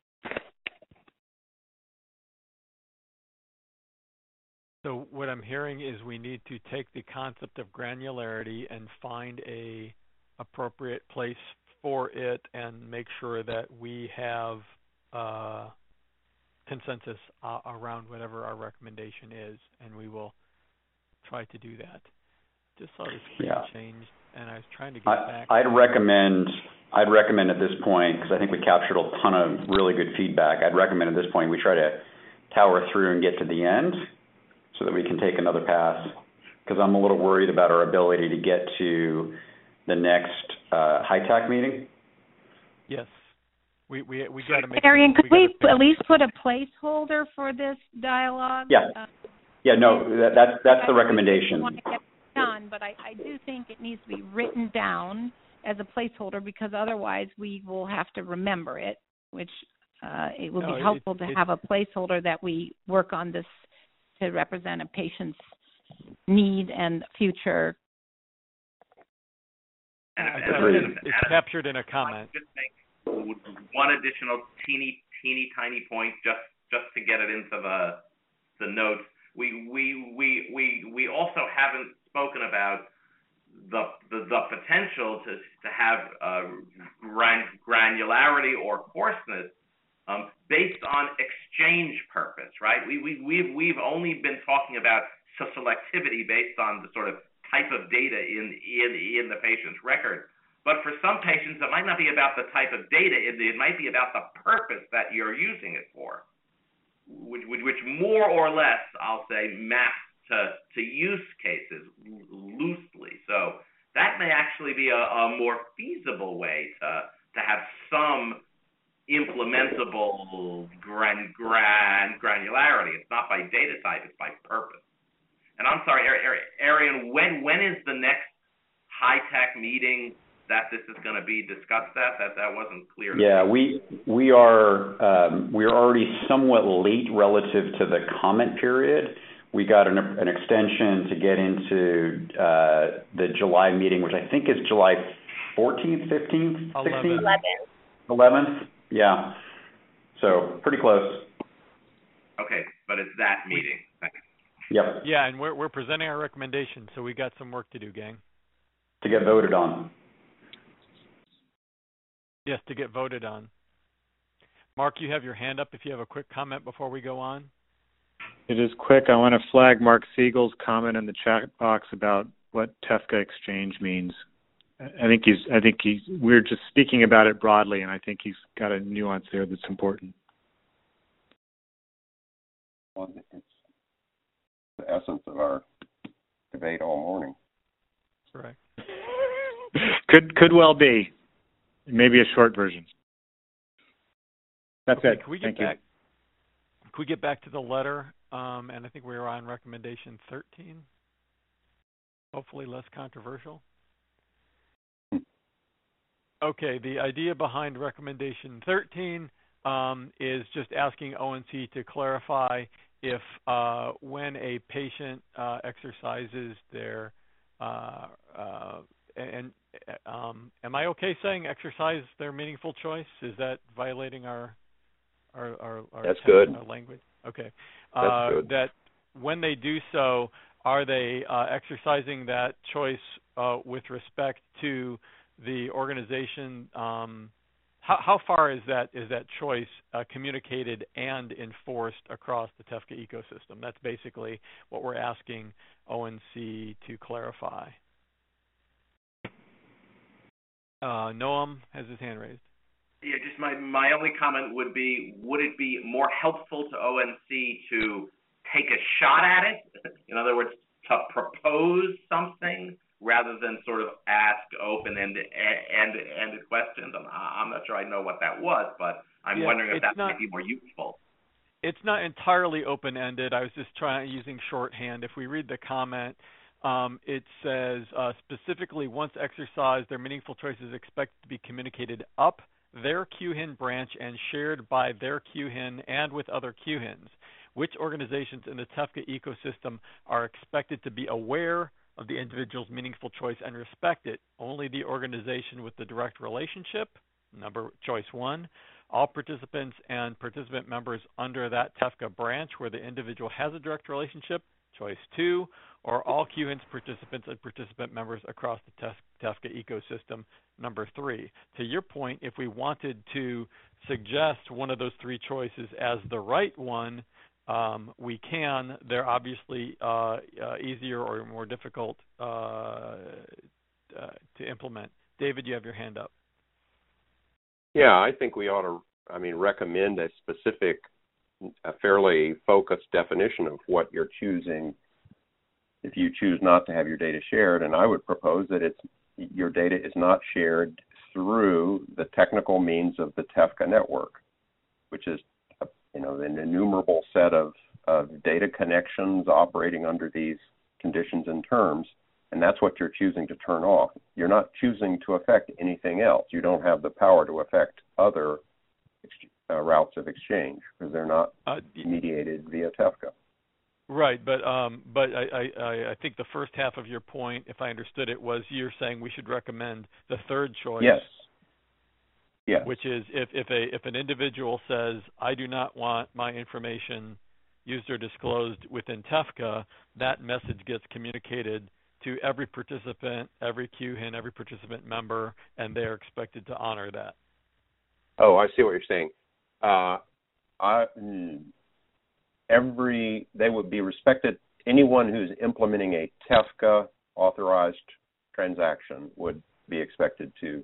So what I'm hearing is we need to take the concept of granularity and find a appropriate place for it and make sure that we have consensus around whatever our recommendation is, and we will try to do that. Just saw the screen change, and I was trying to get back. I'd recommend at this point, because I think we captured a ton of really good feedback, I'd recommend at this point we try to tower through and get to the end, so that we can take another pass, because I'm a little worried about our ability to get to the next HITAC meeting. Yes, we got to make. Ariane, could we at least put a placeholder for this dialogue? Yeah. That's the recommendation. I want to get it done, but I do think it needs to be written down as a placeholder, because otherwise we will have to remember it, which it will be helpful to have a placeholder that we work on this to represent a patient's need and future. It's captured in a comment. one additional teeny tiny point just to get it into the notes. We also haven't spoken about the potential to have granularity or coarseness based on exchange purpose, right? We've only been talking about selectivity based on the sort of type of data in the patient's record. But for some patients, it might not be about the type of data. It might be about the purpose that you're using it for, which more or less, I'll say, maps to use cases loosely. So that may actually be a more feasible way to have some implementable granularity. It's not by data type, it's by purpose. And I'm sorry, Arian, when is the next high-tech meeting that this is going to be discussed at? That wasn't clear. Yeah, we are already somewhat late relative to the comment period. We got an extension to get into the July meeting, which I think is July 14th, 15th, 16th? 11th. Yeah. So pretty close. Okay, but it's that meeting. Yep. Yeah, and we're presenting our recommendation, so we got some work to do, gang. To get voted on. Yes, to get voted on. Mark, you have your hand up if you have a quick comment before we go on. It is quick. I want to flag Mark Siegel's comment in the chat box about what TEFCA exchange means. We're just speaking about it broadly, and I think he's got a nuance there that's important. Well, it's the essence of our debate all morning. Correct. Could well be. Maybe a short version. That's it. Thank you. Can we get back to the letter? And I think we were on recommendation 13. Hopefully less controversial. Okay, the idea behind recommendation 13 is just asking ONC to clarify if when a patient exercises their am I okay saying exercise their meaningful choice? Is that violating our That's good. Our language? Okay. That's good. That when they do so, are they exercising that choice with respect to the organization? How far is that choice communicated and enforced across the TEFCA ecosystem? That's basically what we're asking ONC to clarify. Noam has his hand raised. Yeah, just my only comment would be, would it be more helpful to ONC to take a shot at it? In other words, to propose something rather than sort of ask open-ended questions. I'm not sure I know what that was, but I'm wondering if that might be more useful. It's not entirely open-ended. I was just using shorthand. If we read the comment, it says, specifically, once exercised, their meaningful choice is expected to be communicated up their QHIN branch and shared by their QHIN and with other QHINs. Which organizations in the TEFCA ecosystem are expected to be aware of the individual's meaningful choice and respect it? Only the organization with the direct relationship, choice 1. All participants and participant members under that TEFCA branch where the individual has a direct relationship, choice 2. Or all QHINs participants and participant members across the TEFCA ecosystem, number 3. To your point, if we wanted to suggest one of those three choices as the right one, we can. They're obviously easier or more difficult to implement. David, you have your hand up. Yeah, I think we ought to, recommend a specific, a fairly focused definition of what you're choosing if you choose not to have your data shared. And I would propose that your data is not shared through the technical means of the TEFCA network, which is an innumerable set of data connections operating under these conditions and terms, and that's what you're choosing to turn off. You're not choosing to affect anything else. You don't have the power to affect other routes of exchange because they're not mediated via TEFCA. Right, but I think the first half of your point, if I understood it, was you're saying we should recommend the third choice. Yes. Which is if an individual says, I do not want my information used or disclosed within TEFCA, that message gets communicated to every participant, every QHIN, every participant member, and they are expected to honor that. Oh, I see what you're saying. They would be respected. Anyone who's implementing a TEFCA authorized transaction would be expected to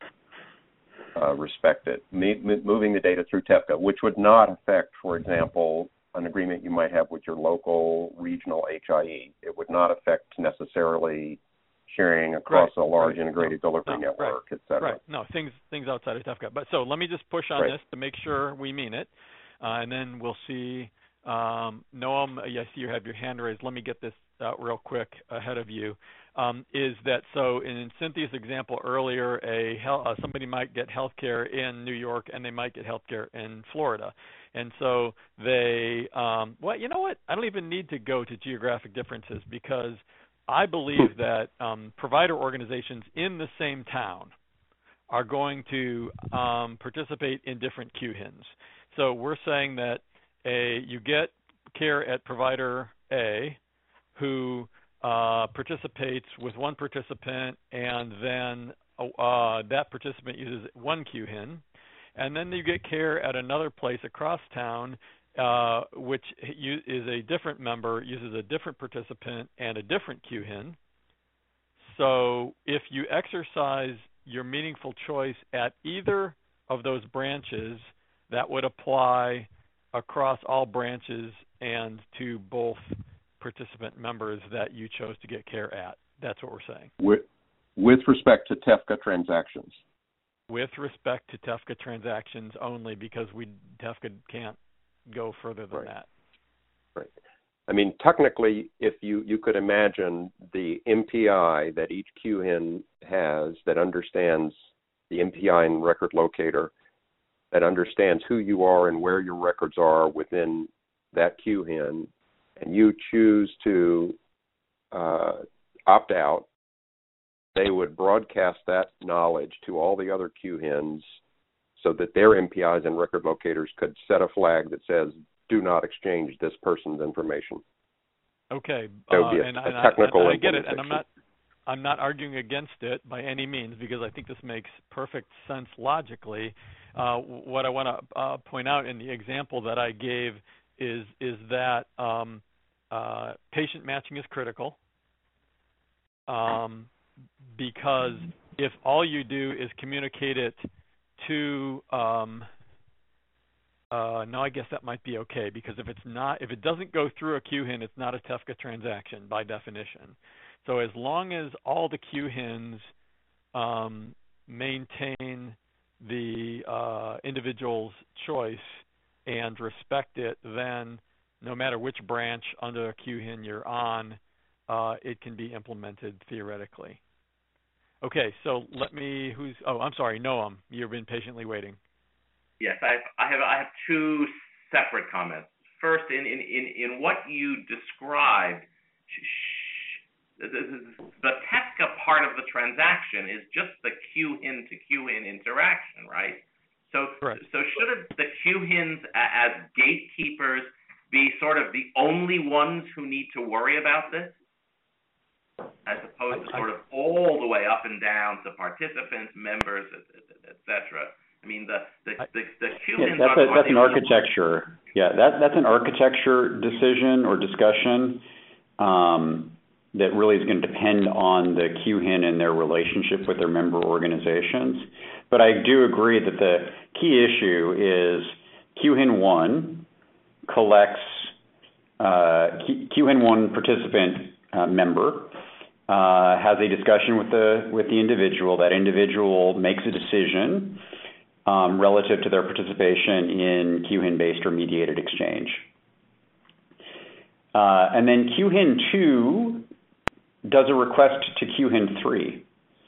respect it. Moving the data through TEFCA, which would not affect, for example, an agreement you might have with your local regional HIE. It would not affect necessarily sharing across a large integrated delivery network, et cetera. Right. No, things outside of TEFCA. But so let me just push on this to make sure we mean it, and then we'll see. Noam, I see you have your hand raised. Let me get this out real quick ahead of you. Is that so? In Cynthia's example earlier, somebody might get health care in New York and they might get health care in Florida. And so they, well, you know what? I don't even need to go to geographic differences because I believe that provider organizations in the same town are going to participate in different QHINs. So we're saying that you get care at provider A who participates with one participant, and then that participant uses one QHIN. And then you get care at another place across town, which is a different member, uses a different participant and a different QHIN. So if you exercise your meaningful choice at either of those branches, that would apply across all branches and to both participant members that you chose to get care at. That's what we're saying. With respect to TEFCA transactions. With respect to TEFCA transactions only, because TEFCA can't go further than that. Right. I mean, technically, if you could imagine the MPI that each QHIN has that understands the MPI and record locator, that understands who you are and where your records are within that QHIN, and you choose to opt out, they would broadcast that knowledge to all the other QHINs so that their MPIs and record locators could set a flag that says, do not exchange this person's information. Okay. That would be a technical I get it, and I'm not arguing against it by any means because I think this makes perfect sense logically. What I want to point out in the example that I gave is that patient matching is critical. Because if all you do is communicate it to, no, I guess that might be okay, because if it doesn't go through a QHIN, it's not a TEFCA transaction by definition. So as long as all the QHINs maintain the individual's choice and respect it, then no matter which branch under a QHIN you're on, it can be implemented theoretically. Okay, so I'm sorry, Noam, you've been patiently waiting. Yes, I have two separate comments. First, in what you described, the TEFCA part of the transaction is just the QHIN to QHIN interaction, right? So should the QHINs as gatekeepers be sort of the only ones who need to worry about this, as opposed to sort of all the way up and down to participants, members, et cetera? I mean, the QHINs that's an architecture. Yeah, that's an architecture decision or discussion that really is going to depend on the QHIN and their relationship with their member organizations. But I do agree that the key issue is QHIN 1 collects QHIN 1 participant member has a discussion with the individual. That individual makes a decision relative to their participation in QHIN-based or mediated exchange. And then QHIN 2 does a request to QHIN 3.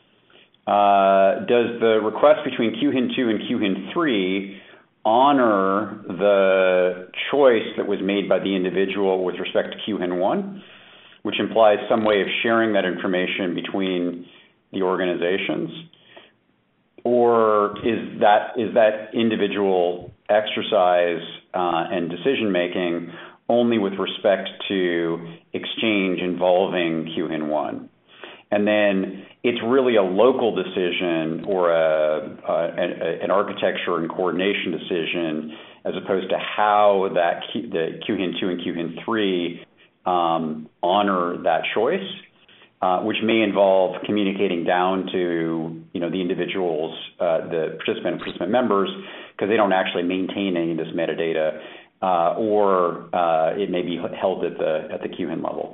Does the request between QHIN 2 and QHIN 3 honor the choice that was made by the individual with respect to QHIN 1, which implies some way of sharing that information between the organizations? or is that individual exercise and decision making only with respect to exchange involving QHIN1? And then it's really a local decision or an architecture and coordination decision, as opposed to how the QHIN2 and QHIN3 honor that choice, which may involve communicating down to the individuals, the participant members, because they don't actually maintain any of this metadata, or it may be held at the QHIN level.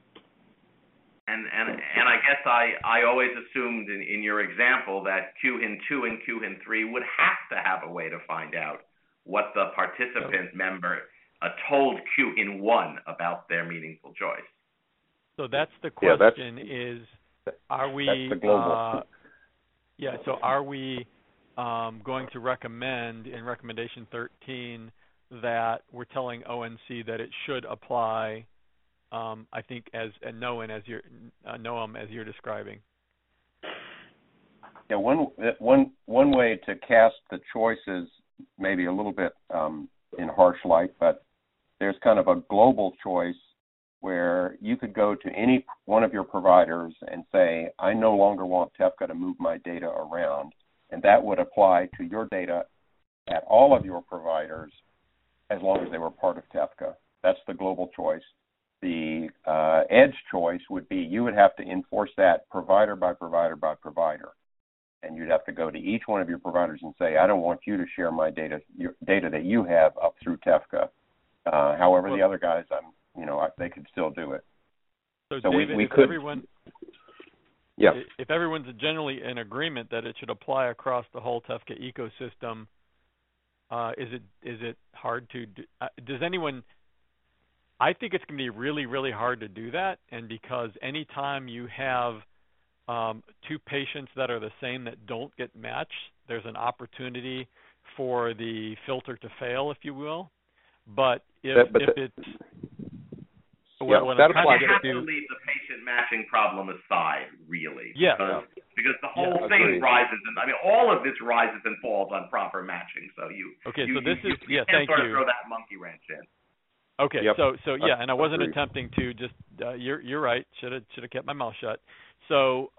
And I guess I always assumed in your example that QHIN2 and QHIN3 would have to have a way to find out what the participant member told QHIN1 about their meaningful choice. So that's the question: are we? That's the global. So are we going to recommend in recommendation 13 that we're telling ONC that it should apply? I think as Noam, as you're describing. Yeah, one way to cast the choices maybe a little bit in harsh light, but there's kind of a global choice where you could go to any one of your providers and say, I no longer want TEFCA to move my data around, and that would apply to your data at all of your providers as long as they were part of TEFCA. That's the global choice. The edge choice would be you would have to enforce that provider by provider by provider. And you'd have to go to each one of your providers and say, I don't want you to share my data, your data that you have up through TEFCA. However, the other guys, they could still do it. So David, we if could. If everyone's generally in agreement that it should apply across the whole TEFCA ecosystem, is it hard to do? Does anyone? I think it's going to be really, really hard to do that, and because anytime you have two patients that are the same that don't get matched, there's an opportunity for the filter to fail, if you will. But if it's that applies to leave the patient matching problem aside, really. Yeah. Because the whole thing rises, and all of this rises and falls on proper matching. So you can't sort of throw that monkey wrench in. Okay, so and I wasn't attempting to just. You're right. Should have kept my mouth shut. So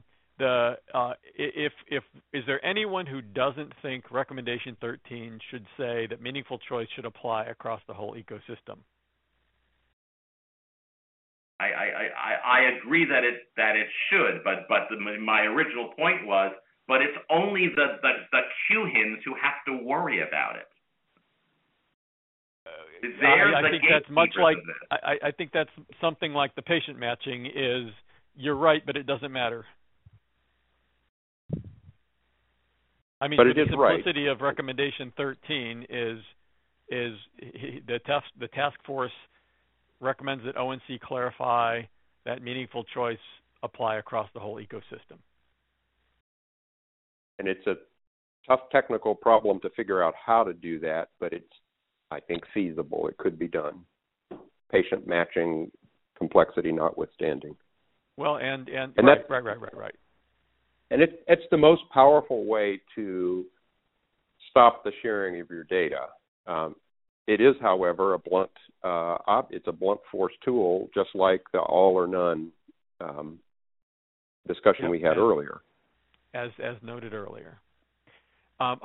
is there anyone who doesn't think recommendation 13 should say that meaningful choice should apply across the whole ecosystem? I agree that it should, but my original point was, but it's only the QHINs who have to worry about it. I think that's much like I think that's something like the patient matching is. You're right, but it doesn't matter. I mean, the simplicity of recommendation 13 is the task force recommends that ONC clarify that meaningful choice apply across the whole ecosystem. And it's a tough technical problem to figure out how to do that, but it's, I think, feasible. It could be done. Patient matching complexity notwithstanding. Well, and right. And it's the most powerful way to stop the sharing of your data. It is, however, it's a blunt force tool, just like the all or none discussion we had earlier. As noted earlier. I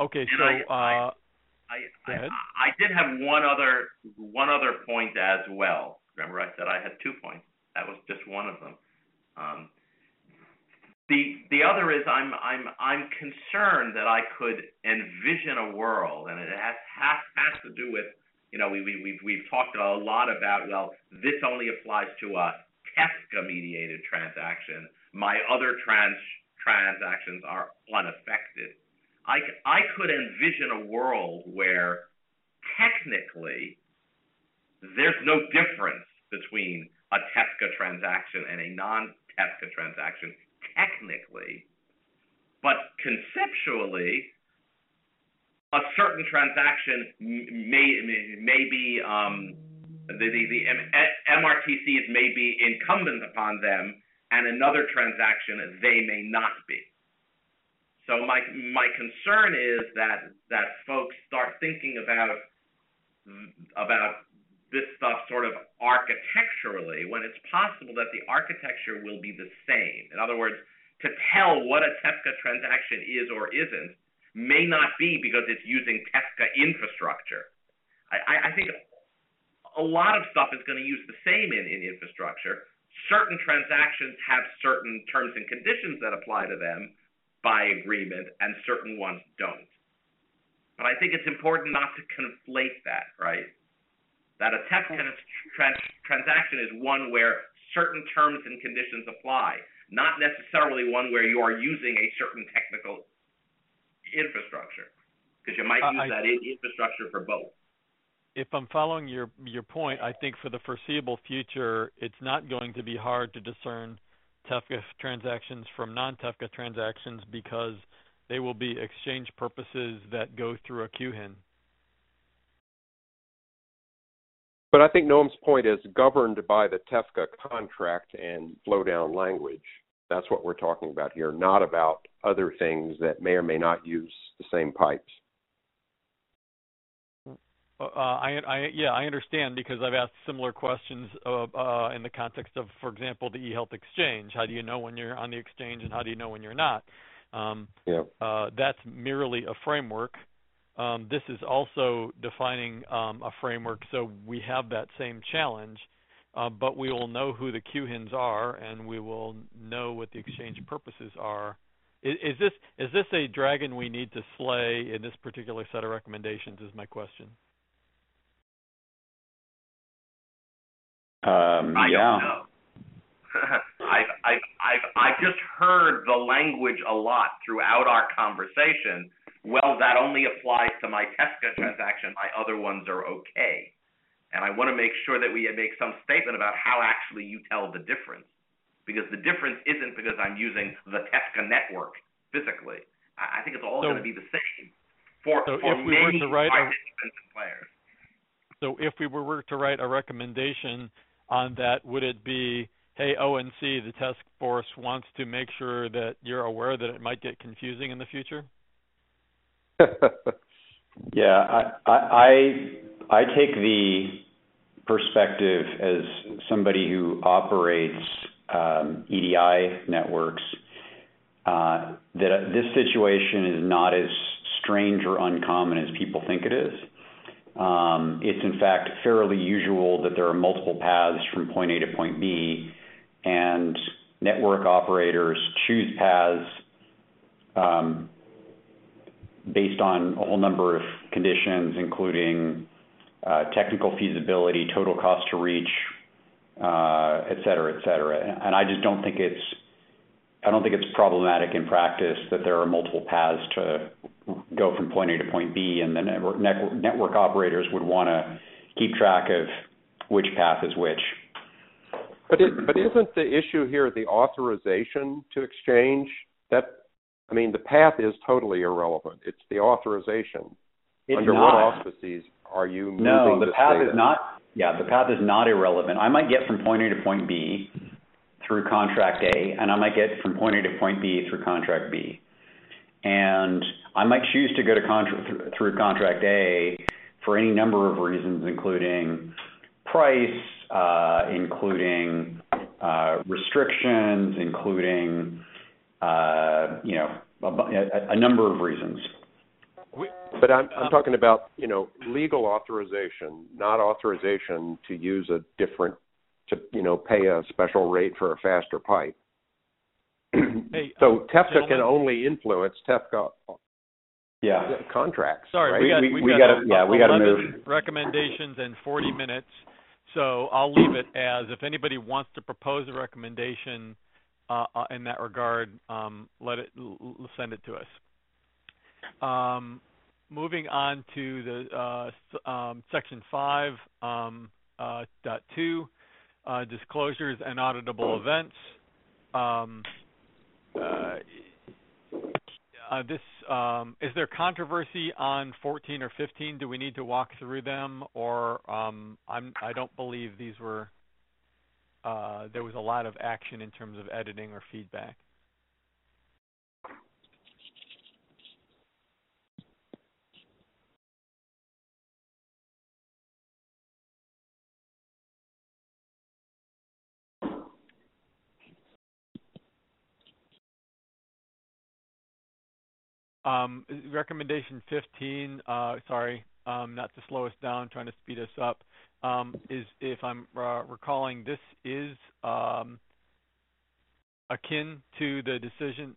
did have one other point as well. Remember, I said I had 2 points. That was just one of them. The other is I'm concerned that I could envision a world, and it has to do with we've talked a lot about, well, this only applies to a TEFCA mediated transaction. My other transactions are unaffected. I could envision a world where technically there's no difference between a TEFCA transaction and a non-TEFCA transaction, technically, but conceptually, a certain transaction may be the MRTCs may be incumbent upon them, and another transaction they may not be. So my concern is that folks start thinking about this stuff sort of architecturally when it's possible that the architecture will be the same. In other words, to tell what a TEFCA transaction is or isn't may not be because it's using TEFCA infrastructure. I think a lot of stuff is going to use the same in infrastructure. Certain transactions have certain terms and conditions that apply to them by agreement, and certain ones don't. But I think it's important not to conflate that, right? That a TEFCA transaction is one where certain terms and conditions apply, not necessarily one where you are using a certain technical infrastructure, because you might use that infrastructure for both. If I'm following your point, I think for the foreseeable future, it's not going to be hard to discern TEFCA transactions from non-TEFCA transactions because they will be exchange purposes that go through a QHIN. But I think Noam's point is governed by the TEFCA contract and flow-down language. That's what we're talking about here, not about other things that may or may not use the same pipes. I understand because I've asked similar questions in the context of, for example, the eHealth exchange. How do you know when you're on the exchange and how do you know when you're not? That's merely a framework. This is also defining a framework, so we have that same challenge, but we will know who the QHINs are and we will know what the exchange purposes are. Is this a dragon we need to slay in this particular set of recommendations is my question. I don't know. I've just heard the language a lot throughout our conversation. Well, that only applies to my TEFCA transaction. My other ones are okay. And I want to make sure that we make some statement about how actually you tell the difference, because the difference isn't because I'm using the TEFCA network physically. I think it's all going to be the same for many participants and players. So if we were to write a recommendation on that, would it be, hey, ONC, the task force wants to make sure that you're aware that it might get confusing in the future? Yeah, I take the perspective as somebody who operates EDI networks that this situation is not as strange or uncommon as people think it is. It's in fact fairly usual that there are multiple paths from point A to point B, and network operators choose paths based on a whole number of conditions, including technical feasibility, total cost to reach, et cetera, et cetera. And I just don't think it's problematic in practice that there are multiple paths to go from point A to point B, and the network operators would want to keep track of which path is which. But isn't the issue here the authorization to exchange? The path is totally irrelevant. It's the authorization. Under what auspices are you moving the path data? is not. Yeah, the path is not irrelevant. I might get from point A to point B through contract A, and I might get from point A to point B through contract B. And I might choose to go to through contract A for any number of reasons, including price, including restrictions, including a number of reasons. But I'm talking about legal authorization, not authorization to use a different pay a special rate for a faster pipe. So TEFCA can only influence TEFCA contracts. Sorry, right? we got to move. Recommendations in 40 minutes, so I'll leave it as if anybody wants to propose a recommendation in that regard, send it to us. Moving on to the section 5.2, disclosures and auditable events. Is there controversy on 14 or 15? Do we need to walk through them, or I don't believe these were. There was a lot of action in terms of editing or feedback. Recommendation 15, sorry, not to slow us down, trying to speed us up, is, if I'm recalling, this is akin to the decision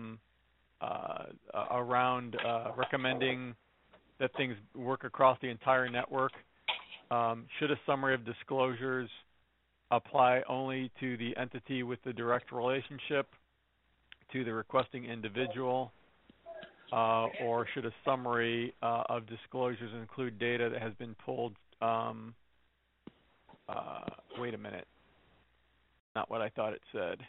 around recommending that things work across the entire network. Should a summary of disclosures apply only to the entity with the direct relationship, to the requesting individual, or should a summary of disclosures include data that has been pulled? Wait a minute. Not what I thought it said.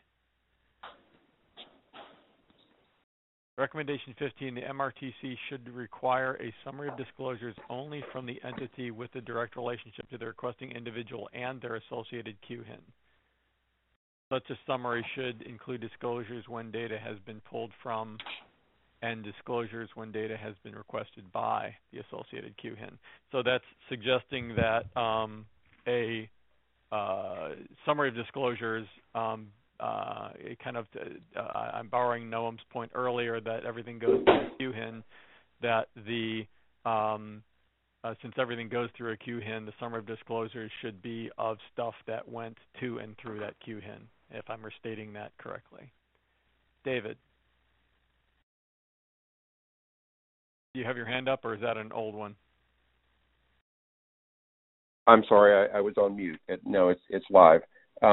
Recommendation 15, the MRTC should require a summary of disclosures only from the entity with the direct relationship to the requesting individual and their associated QHIN. Such a summary should include disclosures when data has been pulled from and disclosures when data has been requested by the associated QHIN. So that's suggesting that a summary of disclosures, I'm borrowing Noam's point earlier that everything goes through a QHIN, that the since everything goes through a QHIN, the summary of disclosures should be of stuff that went to and through that QHIN, if I'm restating that correctly. David, do you have your hand up, or is that an old one? I'm sorry, I was on mute. No, it's live.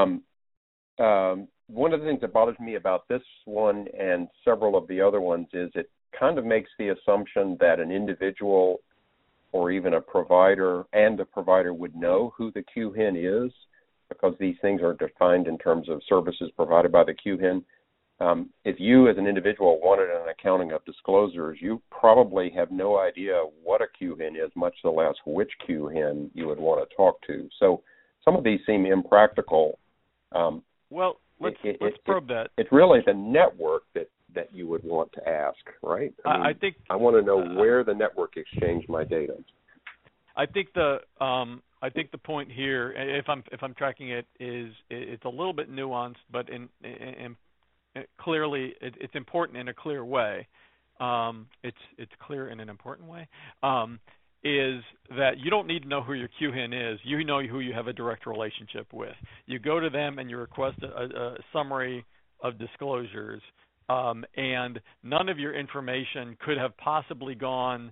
One of the things that bothers me about this one and several of the other ones is it kind of makes the assumption that an individual or even a provider and the provider would know who the QHIN is, because these things are defined in terms of services provided by the QHIN. If you as an individual wanted an accounting of disclosures, you probably have no idea what a QHIN is, much less which QHIN you would want to talk to. So some of these seem impractical. Well, let's probe that. It's really the network that you would want to ask, right? I think I want to know where the network exchanged my data. I think the point here, if I'm tracking it, is it's a little bit nuanced, but in clearly it's important in a clear way. It's clear in an important way. Is that you don't need to know who your QHIN is. You know who you have a direct relationship with. You go to them and you request a summary of disclosures, and none of your information could have possibly gone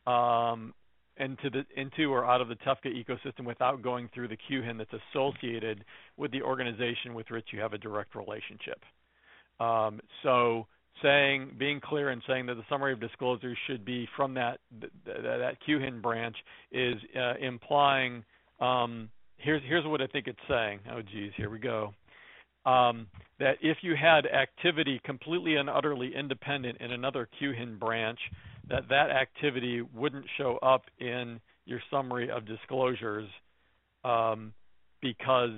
into or out of the TEFCA ecosystem without going through the QHIN that's associated with the organization with which you have a direct relationship. So being clear and saying that the summary of disclosures should be from that QHIN branch is implying, here's what I think it's saying. Oh, geez, here we go. That if you had activity completely and utterly independent in another QHIN branch, that activity wouldn't show up in your summary of disclosures because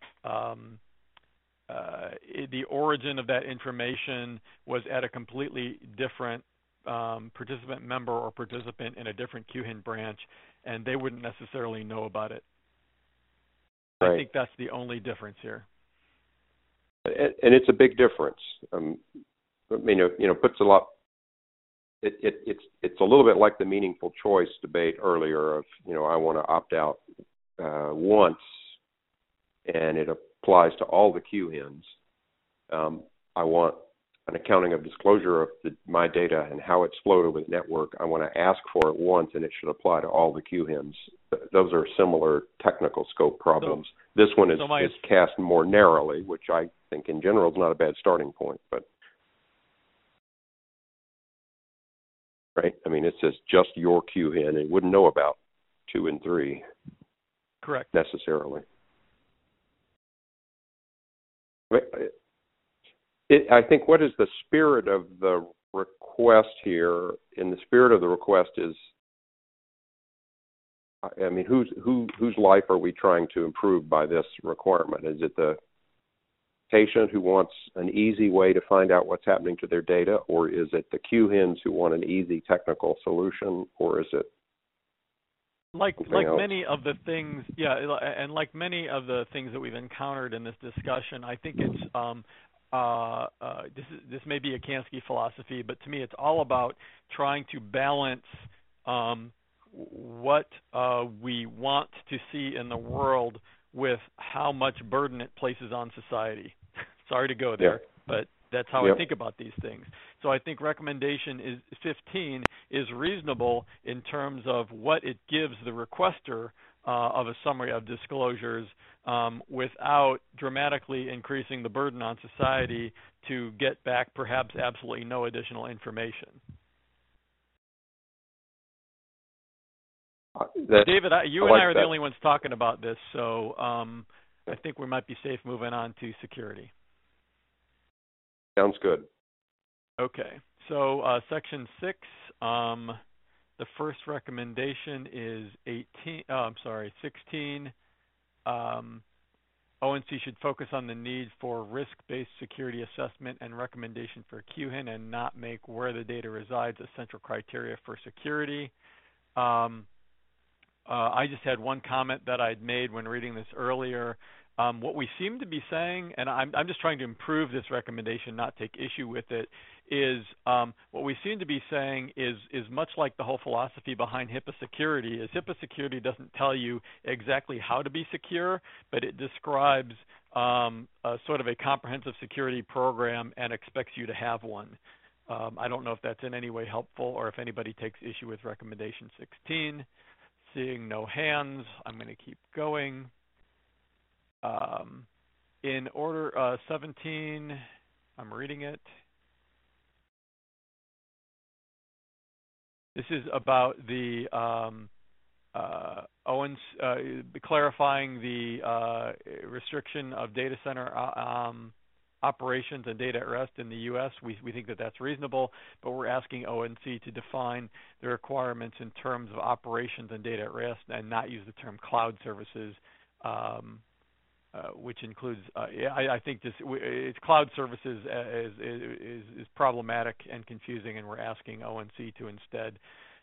the origin of that information was at a completely different participant member or participant in a different QHIN branch, and they wouldn't necessarily know about it. Right. I think that's the only difference here. And it's a big difference. Puts a lot. It's a little bit like the meaningful choice debate earlier of, I want to opt out once, and it applies to all the QHINs. I want an accounting of disclosure of my data and how it's flowed over the network. I want to ask for it once, and it should apply to all the QHINs. Those are similar technical scope problems. This one is cast more narrowly, which I think in general is not a bad starting point. But right, it says just your QHIN. It wouldn't know about 2 and 3. Correct. Necessarily. I think what is the spirit of the request here? In the spirit of the request is, whose life are we trying to improve by this requirement? Is it the patient who wants an easy way to find out what's happening to their data, or is it the QHINs who want an easy technical solution, or is it like many of the things, and like many of the things that we've encountered in this discussion, I think it's this may be a Kansky philosophy, but to me it's all about trying to balance what we want to see in the world with how much burden it places on society. Sorry to go there, but that's how I think about these things. So I think recommendation 15 is reasonable in terms of what it gives the requester of a summary of disclosures without dramatically increasing the burden on society to get back perhaps absolutely no additional information. David, you and I are the only ones talking about this, so I think we might be safe moving on to security. Sounds good. Okay, so Section 6, the first recommendation is 16. ONC should focus on the need for risk-based security assessment and recommendation for QHIN and not make where the data resides a central criteria for security. I just had one comment that I'd made when reading this earlier. What we seem to be saying, and I'm just trying to improve this recommendation, not take issue with it, is what we seem to be saying is much like the whole philosophy behind HIPAA security, is HIPAA security doesn't tell you exactly how to be secure, but it describes sort of a comprehensive security program and expects you to have one. I don't know if that's in any way helpful or if anybody takes issue with recommendation 16. Seeing no hands, I'm going to keep going. In order 17, I'm reading it. This is about the clarifying the restriction of data center operations and data at rest in the U.S. We think that that's reasonable, but we're asking ONC to define the requirements in terms of operations and data at rest and not use the term cloud services, which includes, I think it's cloud services is problematic and confusing, and we're asking ONC to instead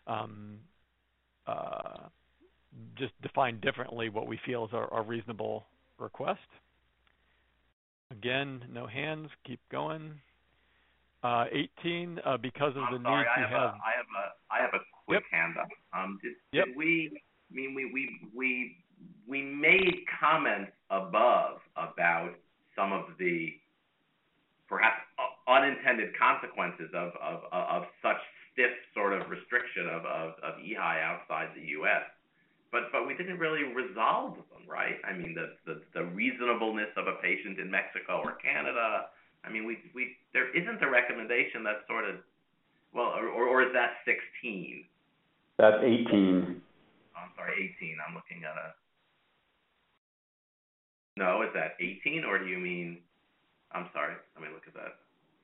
just define differently what we feel is a reasonable request. Again, no hands. Keep going. 18, because of the need to have. I have a quick hand up. Did we? I mean, we made comments above about some of the perhaps unintended consequences of such stiff sort of restriction of EHI outside the U.S. But we didn't really resolve them, right? I mean, the reasonableness of a patient in Mexico or Canada. I mean, there isn't a recommendation that's sort of, well, or is that 16? That's 18. I'm sorry, 18. I'm looking at a. No, is that 18, or do you mean? I'm sorry. Let me look at that.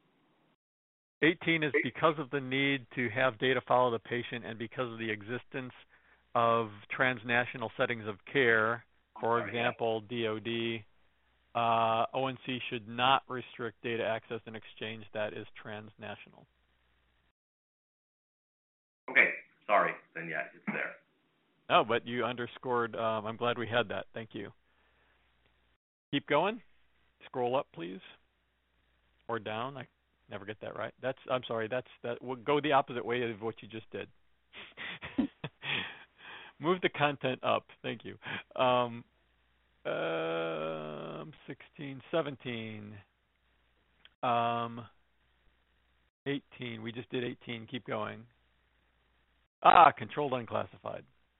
18 is because of the need to have data follow the patient and because of the existence of transnational settings of care, for example, DoD, ONC should not restrict data access and exchange that is transnational. Okay, sorry. Then yeah, it's there. No, but you underscored. I'm glad we had that. Thank you. Keep going. Scroll up, please, or down. I never get that right. I'm sorry. We'll go the opposite way of what you just did. Move the content up. Thank you. 16, 17, 18. We just did 18. Keep going. Controlled unclassified.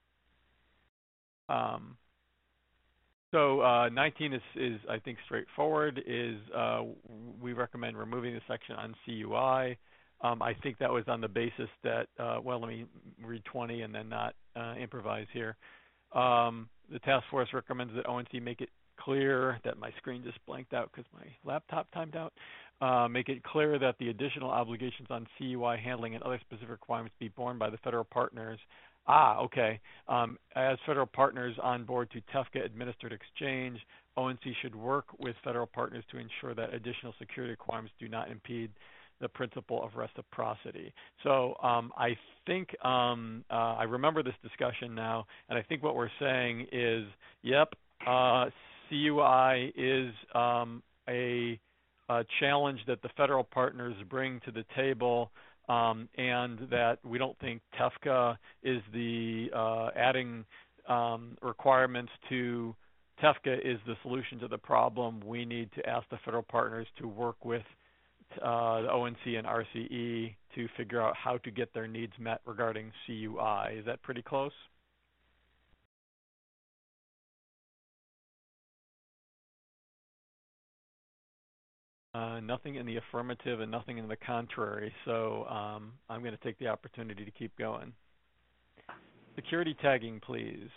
So 19 is I think straightforward. We recommend removing the section on CUI. I think that was on the basis that, well, let me read 20 and then not improvise here. The task force recommends that ONC make it clear that my screen just blanked out because my laptop timed out. Make it clear that the additional obligations on CUI handling and other specific requirements be borne by the federal partners. Okay. As federal partners on board to TEFCA administered exchange, ONC should work with federal partners to ensure that additional security requirements do not impede the principle of reciprocity. So I think I remember this discussion now, and I think what we're saying is, yep, CUI is a challenge that the federal partners bring to the table, and that we don't think TEFCA is the adding requirements to TEFCA is the solution to the problem. We need to ask the federal partners to work with the ONC and RCE to figure out how to get their needs met regarding CUI. Is that pretty close? Nothing in the affirmative and nothing in the contrary. So I'm going to take the opportunity to keep going. Security tagging, please.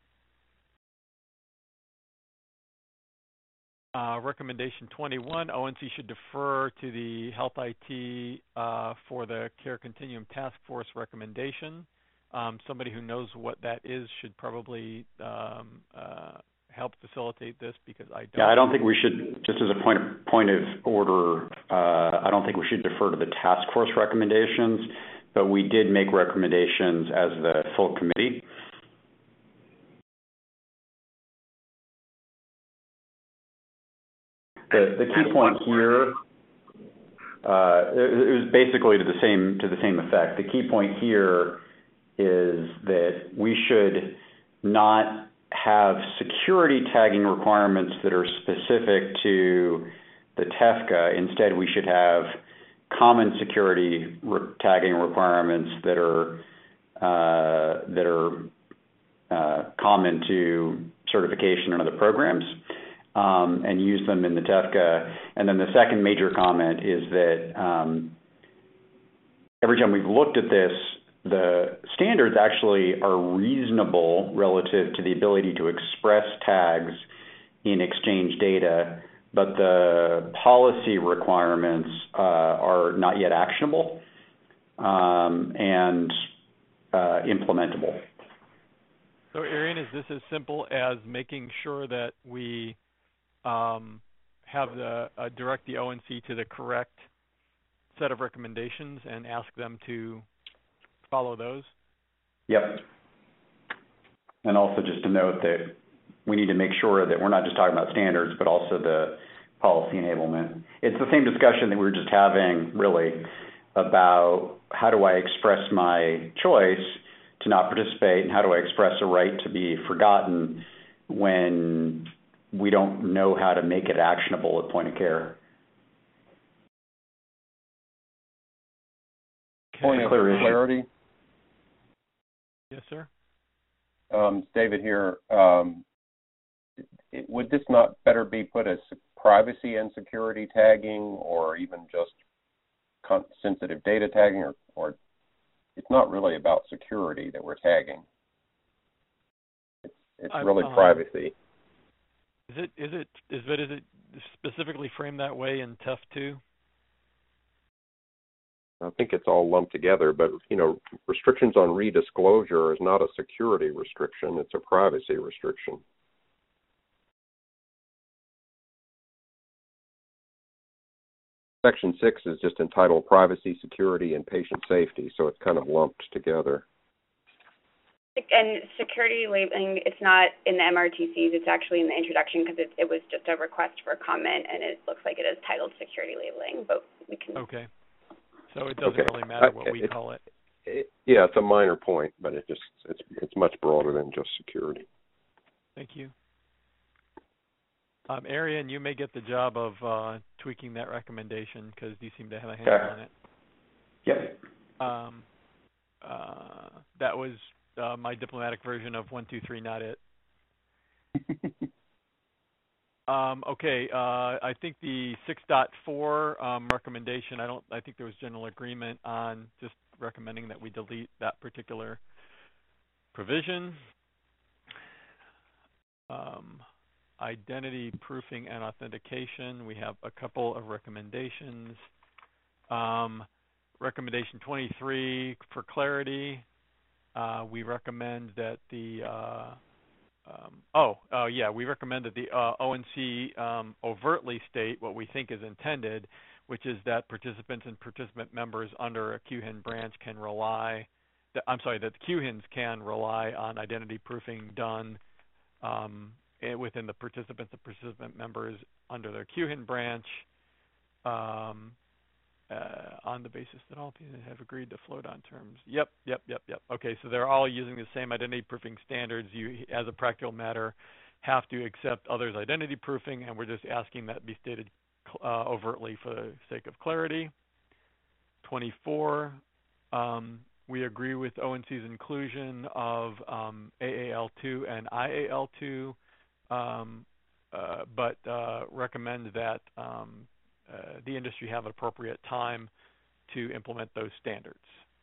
Recommendation 21, ONC should defer to the Health IT for the Care Continuum Task Force recommendation. Somebody who knows what that is should probably help facilitate this, because I don't. Yeah, I don't think we should, just as a point of order, I don't think we should defer to the task force recommendations, but we did make recommendations as the full committee. The key point here, it was basically to the same effect. The key point here is that we should not have security tagging requirements that are specific to the TEFCA. Instead, we should have common security tagging requirements that are common to certification and other programs, and use them in the TEFCA. And then the second major comment is that every time we've looked at this, the standards actually are reasonable relative to the ability to express tags in exchange data, but the policy requirements are not yet actionable and implementable. So, Arian, is this as simple as making sure that we have direct the ONC to the correct set of recommendations and ask them to follow those? Yep. And also just to note that we need to make sure that we're not just talking about standards, but also the policy enablement. It's the same discussion that we were just having, really, about how do I express my choice to not participate, and how do I express a right to be forgotten when we don't know how to make it actionable at point of care. Point of clarity. Yes, sir. David here. Would this not better be put as privacy and security tagging, or even just sensitive data tagging, or it's not really about security that we're tagging? It's really privacy. Is it specifically framed that way in TEF 2? I think it's all lumped together, but restrictions on redisclosure is not a security restriction; it's a privacy restriction. Section 6 is just entitled Privacy, Security, and Patient Safety, so it's kind of lumped together. And security labeling, it's not in the MRTCs, it's actually in the introduction, because it was just a request for comment, and it looks like it is titled security labeling, but we can... Okay. So it doesn't really matter what we call it. Yeah, it's a minor point, but it's much broader than just security. Thank you. Arian, you may get the job of tweaking that recommendation, because you seem to have a handle on it. Yep. That was my diplomatic version of 1, 2, 3, not it. Okay, I think the 6.4 recommendation, I think there was general agreement on just recommending that we delete that particular provision. Identity proofing and authentication, we have a couple of recommendations. Recommendation 23, for clarity, we recommend that we recommend that the ONC overtly state what we think is intended, which is that participants and participant members under a QHIN branch can rely, that the QHINs can rely on identity proofing done within the participants and participant members under their QHIN branch. on the basis that all people have agreed to float on terms. Yep. Okay, so they're all using the same identity proofing standards. You, as a practical matter, have to accept others' identity proofing, and we're just asking that be stated overtly for the sake of clarity. 24, we agree with ONC's inclusion of AAL2 and IAL2, but recommend that the industry have appropriate time to implement those standards.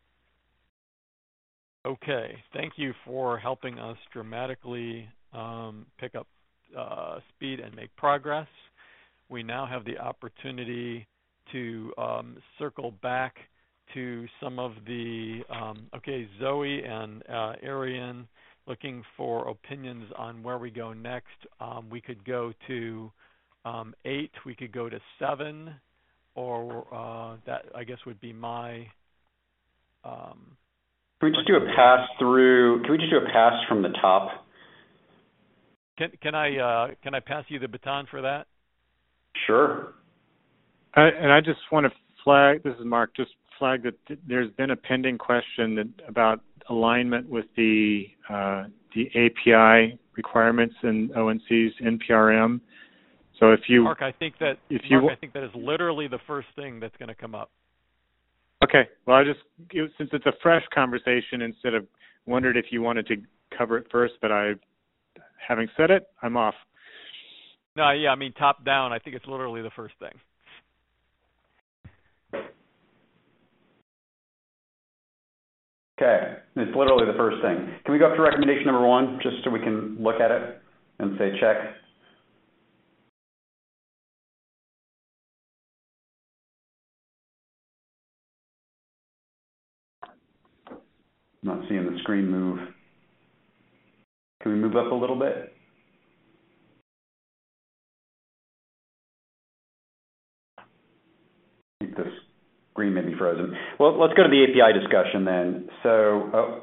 Okay, thank you for helping us dramatically pick up speed and make progress. We now have the opportunity to circle back to some of the, okay, Zoe and Arian looking for opinions on where we go next. We could go to 8, we could go to 7, or that I guess would be my. Can we just do a pass through? Can we just do a pass from the top? Can I pass you the baton for that? Sure. And I just want to flag. This is Mark. Just flag that there's been a pending question about alignment with the API requirements in ONC's NPRM. So if you, Mark, I think that is literally the first thing that's going to come up. Okay. Well, since it's a fresh conversation, instead of wondered if you wanted to cover it first, but having said it, I'm off. No, yeah, I mean top down. I think it's literally the first thing. Okay, it's literally the first thing. Can we go up to recommendation number 1, just so we can look at it and say check? I'm not seeing the screen move. Can we move up a little bit? I think the screen may be frozen. Well, let's go to the API discussion then. So,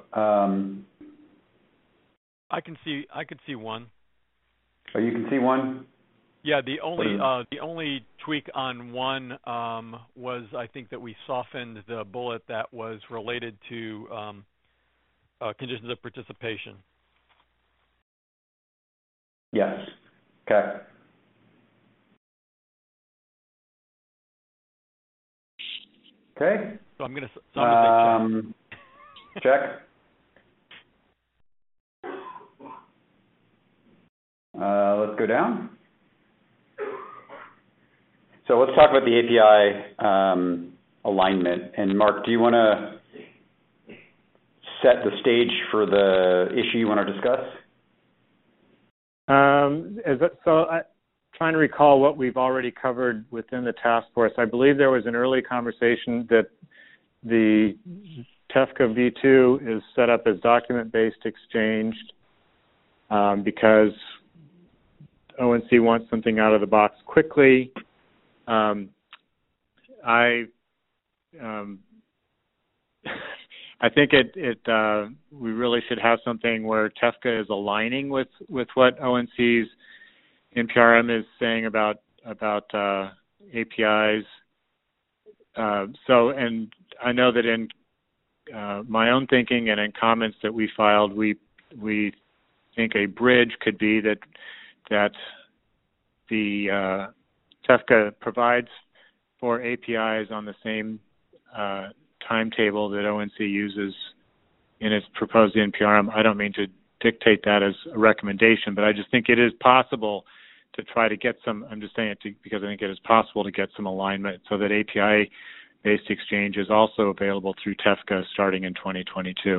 I can see one. Oh, you can see one? Yeah, the only tweak on one was I think that we softened the bullet that was related to conditions of participation. Yes. Okay. Okay. So I'm gonna say check. Check. Let's go down. So let's talk about the API alignment. And Mark, do you want to set the stage for the issue you want to discuss? Trying to recall what we've already covered within the task force. I believe there was an early conversation that the TEFCA V2 is set up as document-based exchange because ONC wants something out of the box quickly. I think we really should have something where TEFCA is aligning with what ONC's NPRM is saying about APIs. And I know that in my own thinking and in comments that we filed, we think a bridge could be that the TEFCA provides for APIs on the same timetable that ONC uses in its proposed NPRM. I don't mean to dictate that as a recommendation, but I just think it is possible to try to get some, I'm just saying it because I think it is possible to get some alignment so that API-based exchange is also available through TEFCA starting in 2022. Is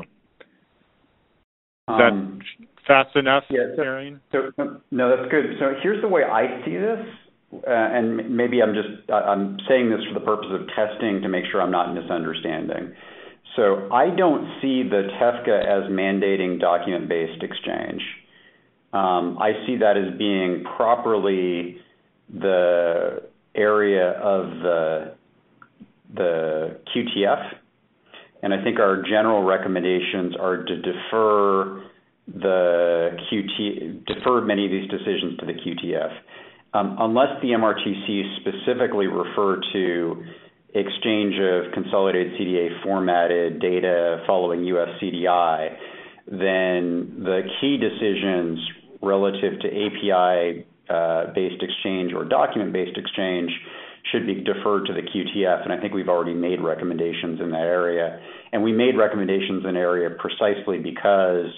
that fast enough, Arian? No, that's good. So here's the way I see this, and maybe I'm saying this for the purpose of testing to make sure I'm not misunderstanding. So I don't see the TEFCA as mandating document-based exchange. I see that as being properly the area of the QTF, and I think our general recommendations are to defer many of these decisions to the QTF. unless the MRTCs specifically refer to exchange of consolidated CDA formatted data following US CDI, then the key decisions relative to API-based exchange or document-based exchange should be deferred to the QTF, and I think we've already made recommendations in that area. And we made recommendations in that area precisely because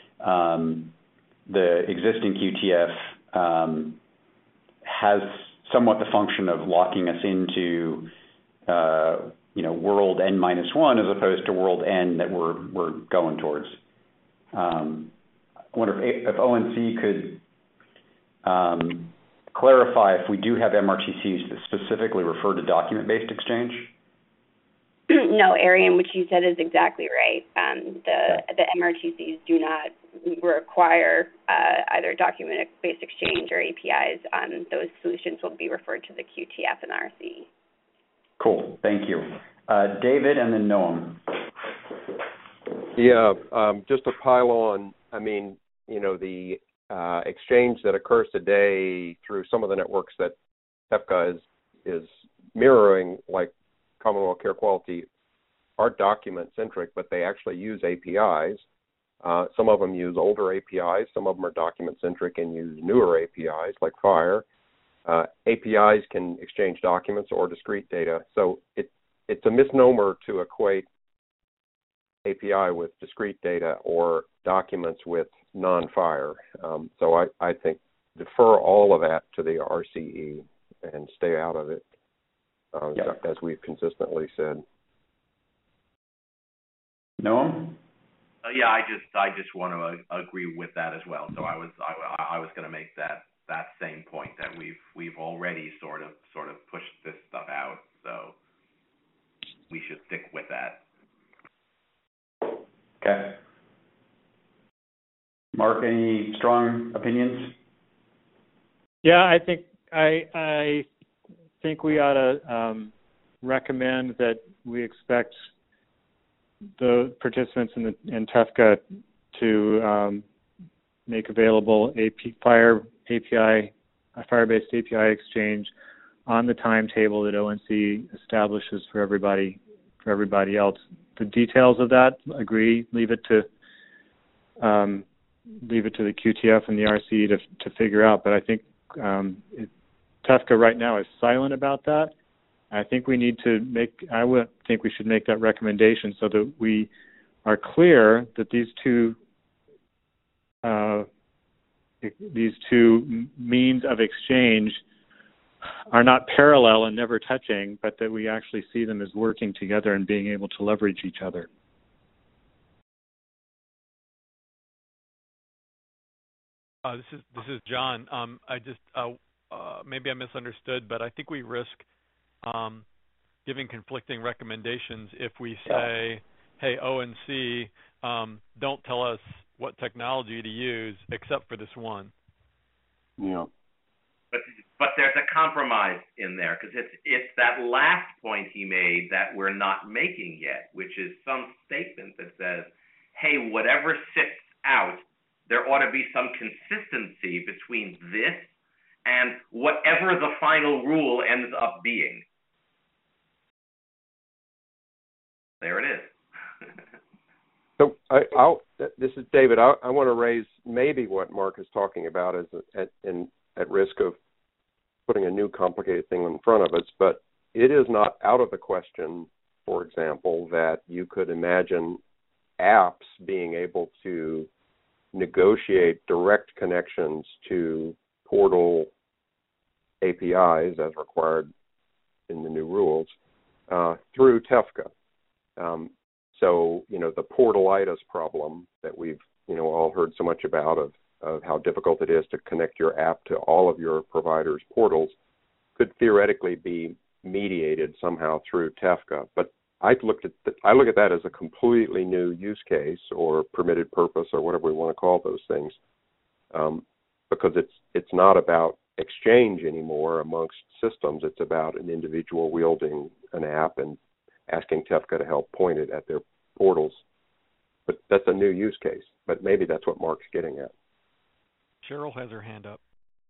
the existing QTF has somewhat the function of locking us into world N-1 as opposed to world N that we're going towards. I wonder if ONC could clarify if we do have MRTCs that specifically refer to document-based exchange. No, Arian, what you said is exactly right. The MRTCs do not require either document-based exchange or APIs. Those solutions will be referred to the QTF and RC. Cool, thank you. David and then Noam. Yeah, just to pile on, I mean, the exchange that occurs today through some of the networks that TEFCA is mirroring, like Commonwealth Care Quality, are document-centric, but they actually use APIs. Some of them use older APIs. Some of them are document-centric and use newer APIs, like FHIR. APIs can exchange documents or discrete data. So it's a misnomer to equate API with discrete data or documents with non-FHIR. So I think defer all of that to the RCE and stay out of it, as we've consistently said. Noam? Yeah, I just want to agree with that as well. So I was going to make that same point that we've already sort of pushed this stuff out. So we should stick with that. Okay. Mark, any strong opinions? Yeah, I think we ought to recommend that we expect the participants in TEFCA to make available FHIR-based API exchange on the timetable that ONC establishes for everybody else. The details of that, agree, leave it to the QTF and the RC to figure out. But I think TEFCA right now is silent about that. I think we should make that recommendation so that we are clear that these two means of exchange are not parallel and never touching, but that we actually see them as working together and being able to leverage each other. This is John. I just maybe I misunderstood, but I think we risk giving conflicting recommendations if we say, "Hey, ONC, don't tell us what technology to use except for this one." Yeah. But there's a compromise in there because it's that last point he made that we're not making yet, which is some statement that says, "Hey, whatever sits out, there ought to be some consistency between this and whatever the final rule ends up being." There it is. So this is David. I want to raise maybe what Mark is talking about is at risk of putting a new complicated thing in front of us, but it is not out of the question, for example, that you could imagine apps being able to negotiate direct connections to portal APIs as required in the new rules through TEFCA. So, the portalitis problem that we've, all heard so much about of how difficult it is to connect your app to all of your providers' portals could theoretically be mediated somehow through TEFCA. But I look at that as a completely new use case or permitted purpose or whatever we want to call those things, because it's not about exchange anymore amongst systems. It's about an individual wielding an app and asking TEFCA to help point it at their portals. But that's a new use case. But maybe that's what Mark's getting at. Cheryl has her hand up.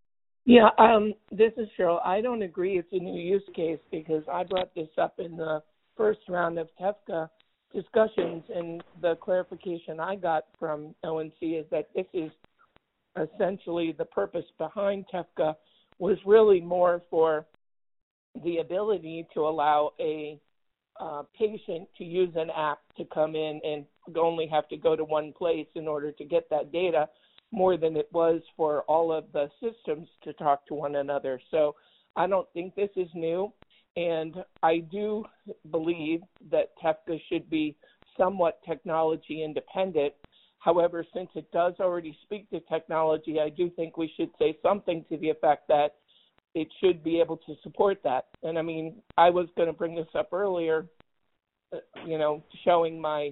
Yeah, this is Cheryl. I don't agree it's a new use case because I brought this up in the first round of TEFCA discussions, and the clarification I got from ONC is that this is essentially the purpose behind TEFCA was really more for the ability to allow a patient to use an app to come in and only have to go to one place in order to get that data, more than it was for all of the systems to talk to one another. So I don't think this is new, and I do believe that TEFCA should be somewhat technology independent. However, since it does already speak to technology, I do think we should say something to the effect that it should be able to support that. And I mean, I was going to bring this up earlier, showing my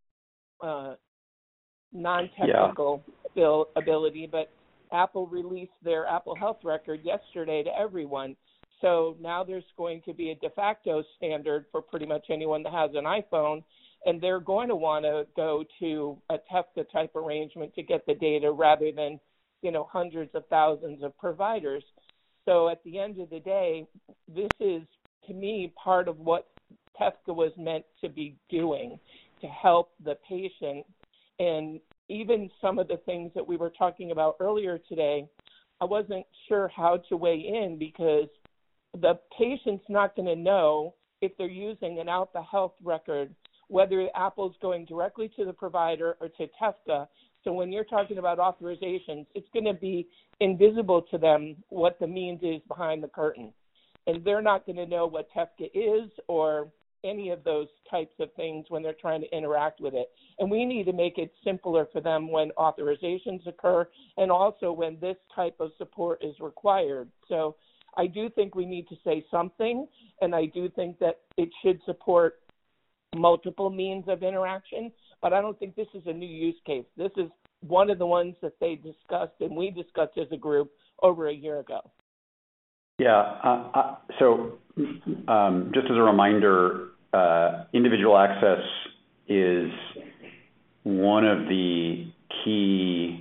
non-technical ability, but Apple released their Apple Health Record yesterday to everyone. So now there's going to be a de facto standard for pretty much anyone that has an iPhone, and they're going to want to go to a TEFCA type arrangement to get the data rather than, hundreds of thousands of providers. So at the end of the day, this is, to me, part of what TEFCA was meant to be doing, to help the patient. And even some of the things that we were talking about earlier today, I wasn't sure how to weigh in because the patient's not going to know if they're using an Alpha Health record, whether Apple's going directly to the provider or to TEFCA. So when you're talking about authorizations, it's going to be invisible to them what the means is behind the curtain. And they're not going to know what TEFCA is or any of those types of things when they're trying to interact with it. And we need to make it simpler for them when authorizations occur and also when this type of support is required. So I do think we need to say something, and I do think that it should support multiple means of interaction, but I don't think this is a new use case. This is one of the ones that they discussed and we discussed as a group over a year ago. Yeah. So just as a reminder, individual access is one of the key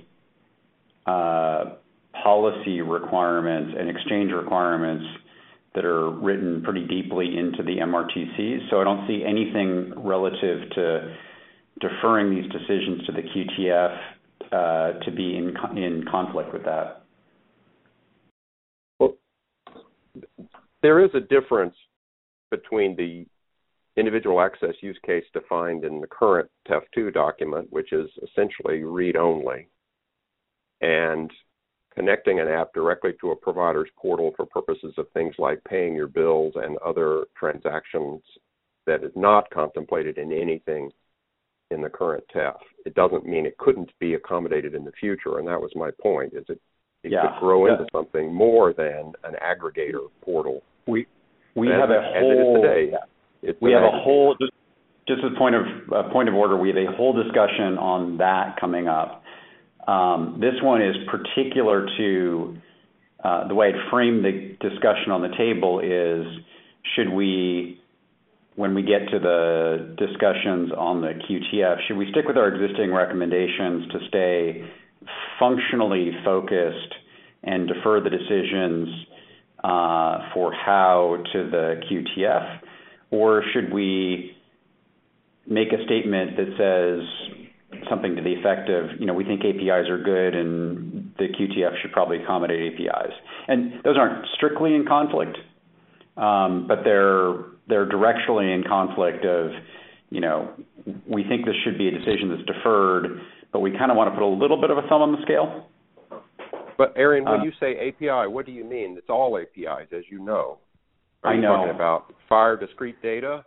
policy requirements and exchange requirements that are written pretty deeply into the MRTCs. So I don't see anything relative to deferring these decisions to the QTF to be in conflict with that. Well, there is a difference between the individual access use case defined in the current TEF2 document, which is essentially read-only, and connecting an app directly to a provider's portal for purposes of things like paying your bills and other transactions that is not contemplated in anything in the current TEF. It doesn't mean it couldn't be accommodated in the future, and that was my point, is it could grow into something more than an aggregator portal. We have a whole today. We have a whole just as a point of order. We have a whole discussion on that coming up. This one is particular to the way I'd frame the discussion on the table is, should we, when we get to the discussions on the QTF, should we stick with our existing recommendations to stay functionally focused and defer the decisions for how to the QTF, or should we make a statement that says something to the effect of, we think APIs are good and the QTF should probably accommodate APIs. And those aren't strictly in conflict, but they're directionally in conflict of, we think this should be a decision that's deferred, but we kind of want to put a little bit of a thumb on the scale. But Aaron, when you say API, what do you mean? It's all APIs, as you know. Are you talking about FHIR discrete data?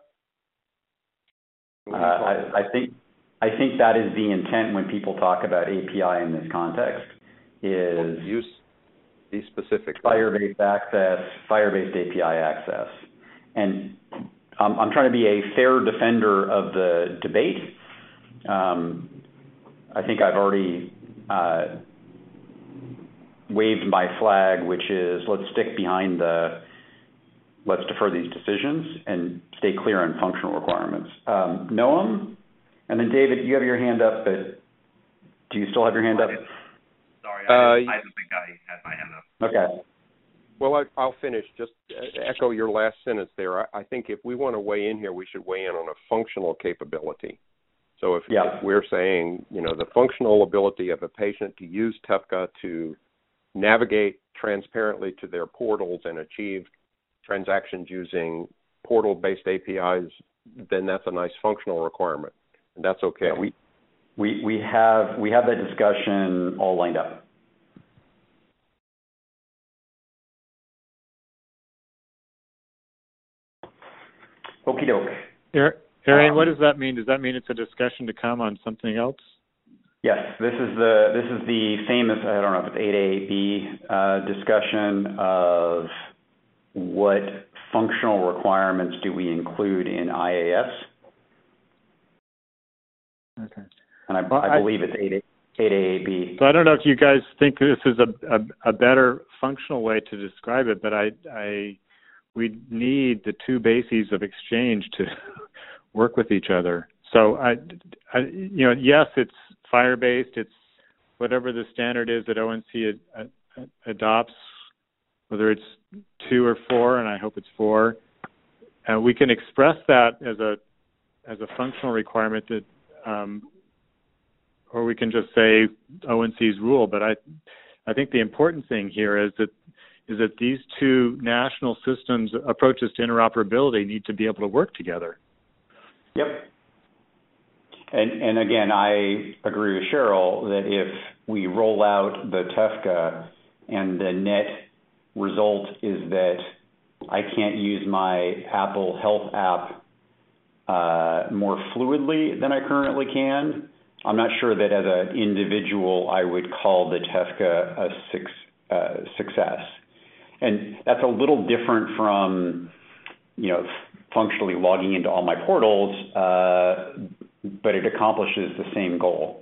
I think that is the intent when people talk about API in this context. Is be specific. FHIR-based access, FHIR-based API access, and I'm trying to be a fair defender of the debate. I think I've already waved my flag, which is let's stick behind let's defer these decisions and stay clear on functional requirements. Noam, and then David, you have your hand up, but do you still have your hand up? Sorry, I didn't think I had my hand up. Okay. Well, I'll finish. Just echo your last sentence there. I think if we want to weigh in here, we should weigh in on a functional capability. So if we're saying, the functional ability of a patient to use TEFCA to navigate transparently to their portals and achieve transactions using portal-based APIs, then that's a nice functional requirement, and that's okay. Yeah, we have that discussion all lined up. Okie doke. Arian, what does that mean? Does that mean it's a discussion to come on something else? Yes, this is the famous, I don't know if it's 8A, B discussion of what functional requirements do we include in IAS. Okay. And I believe it's 8A, B. So I don't know if you guys think this is a better functional way to describe it, but we need the two bases of exchange to work with each other. So yes, it's FHIR-based. It's whatever the standard is that ONC adopts, whether it's 2 or 4, and I hope it's 4. We can express that as a functional requirement that, or we can just say ONC's rule. But I think the important thing here is that these two national systems approaches to interoperability need to be able to work together. Yep. And again, I agree with Cheryl that if we roll out the TEFCA and the net result is that I can't use my Apple Health app more fluidly than I currently can, I'm not sure that as an individual I would call the TEFCA a success. And that's a little different from, functionally logging into all my portals, but it accomplishes the same goal.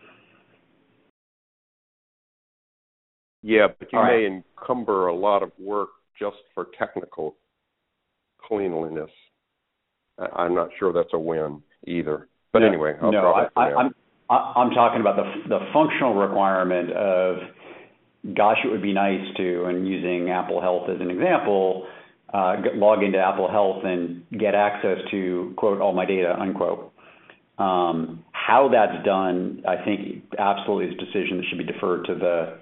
Yeah, but you may encumber a lot of work just for technical cleanliness. I'm not sure that's a win either. But anyway, I'll drop it for now. I'm talking about the functional requirement of, gosh, it would be nice to, and using Apple Health as an example, log into Apple Health and get access to, quote, all my data, unquote. How that's done, I think, absolutely is a decision that should be deferred to the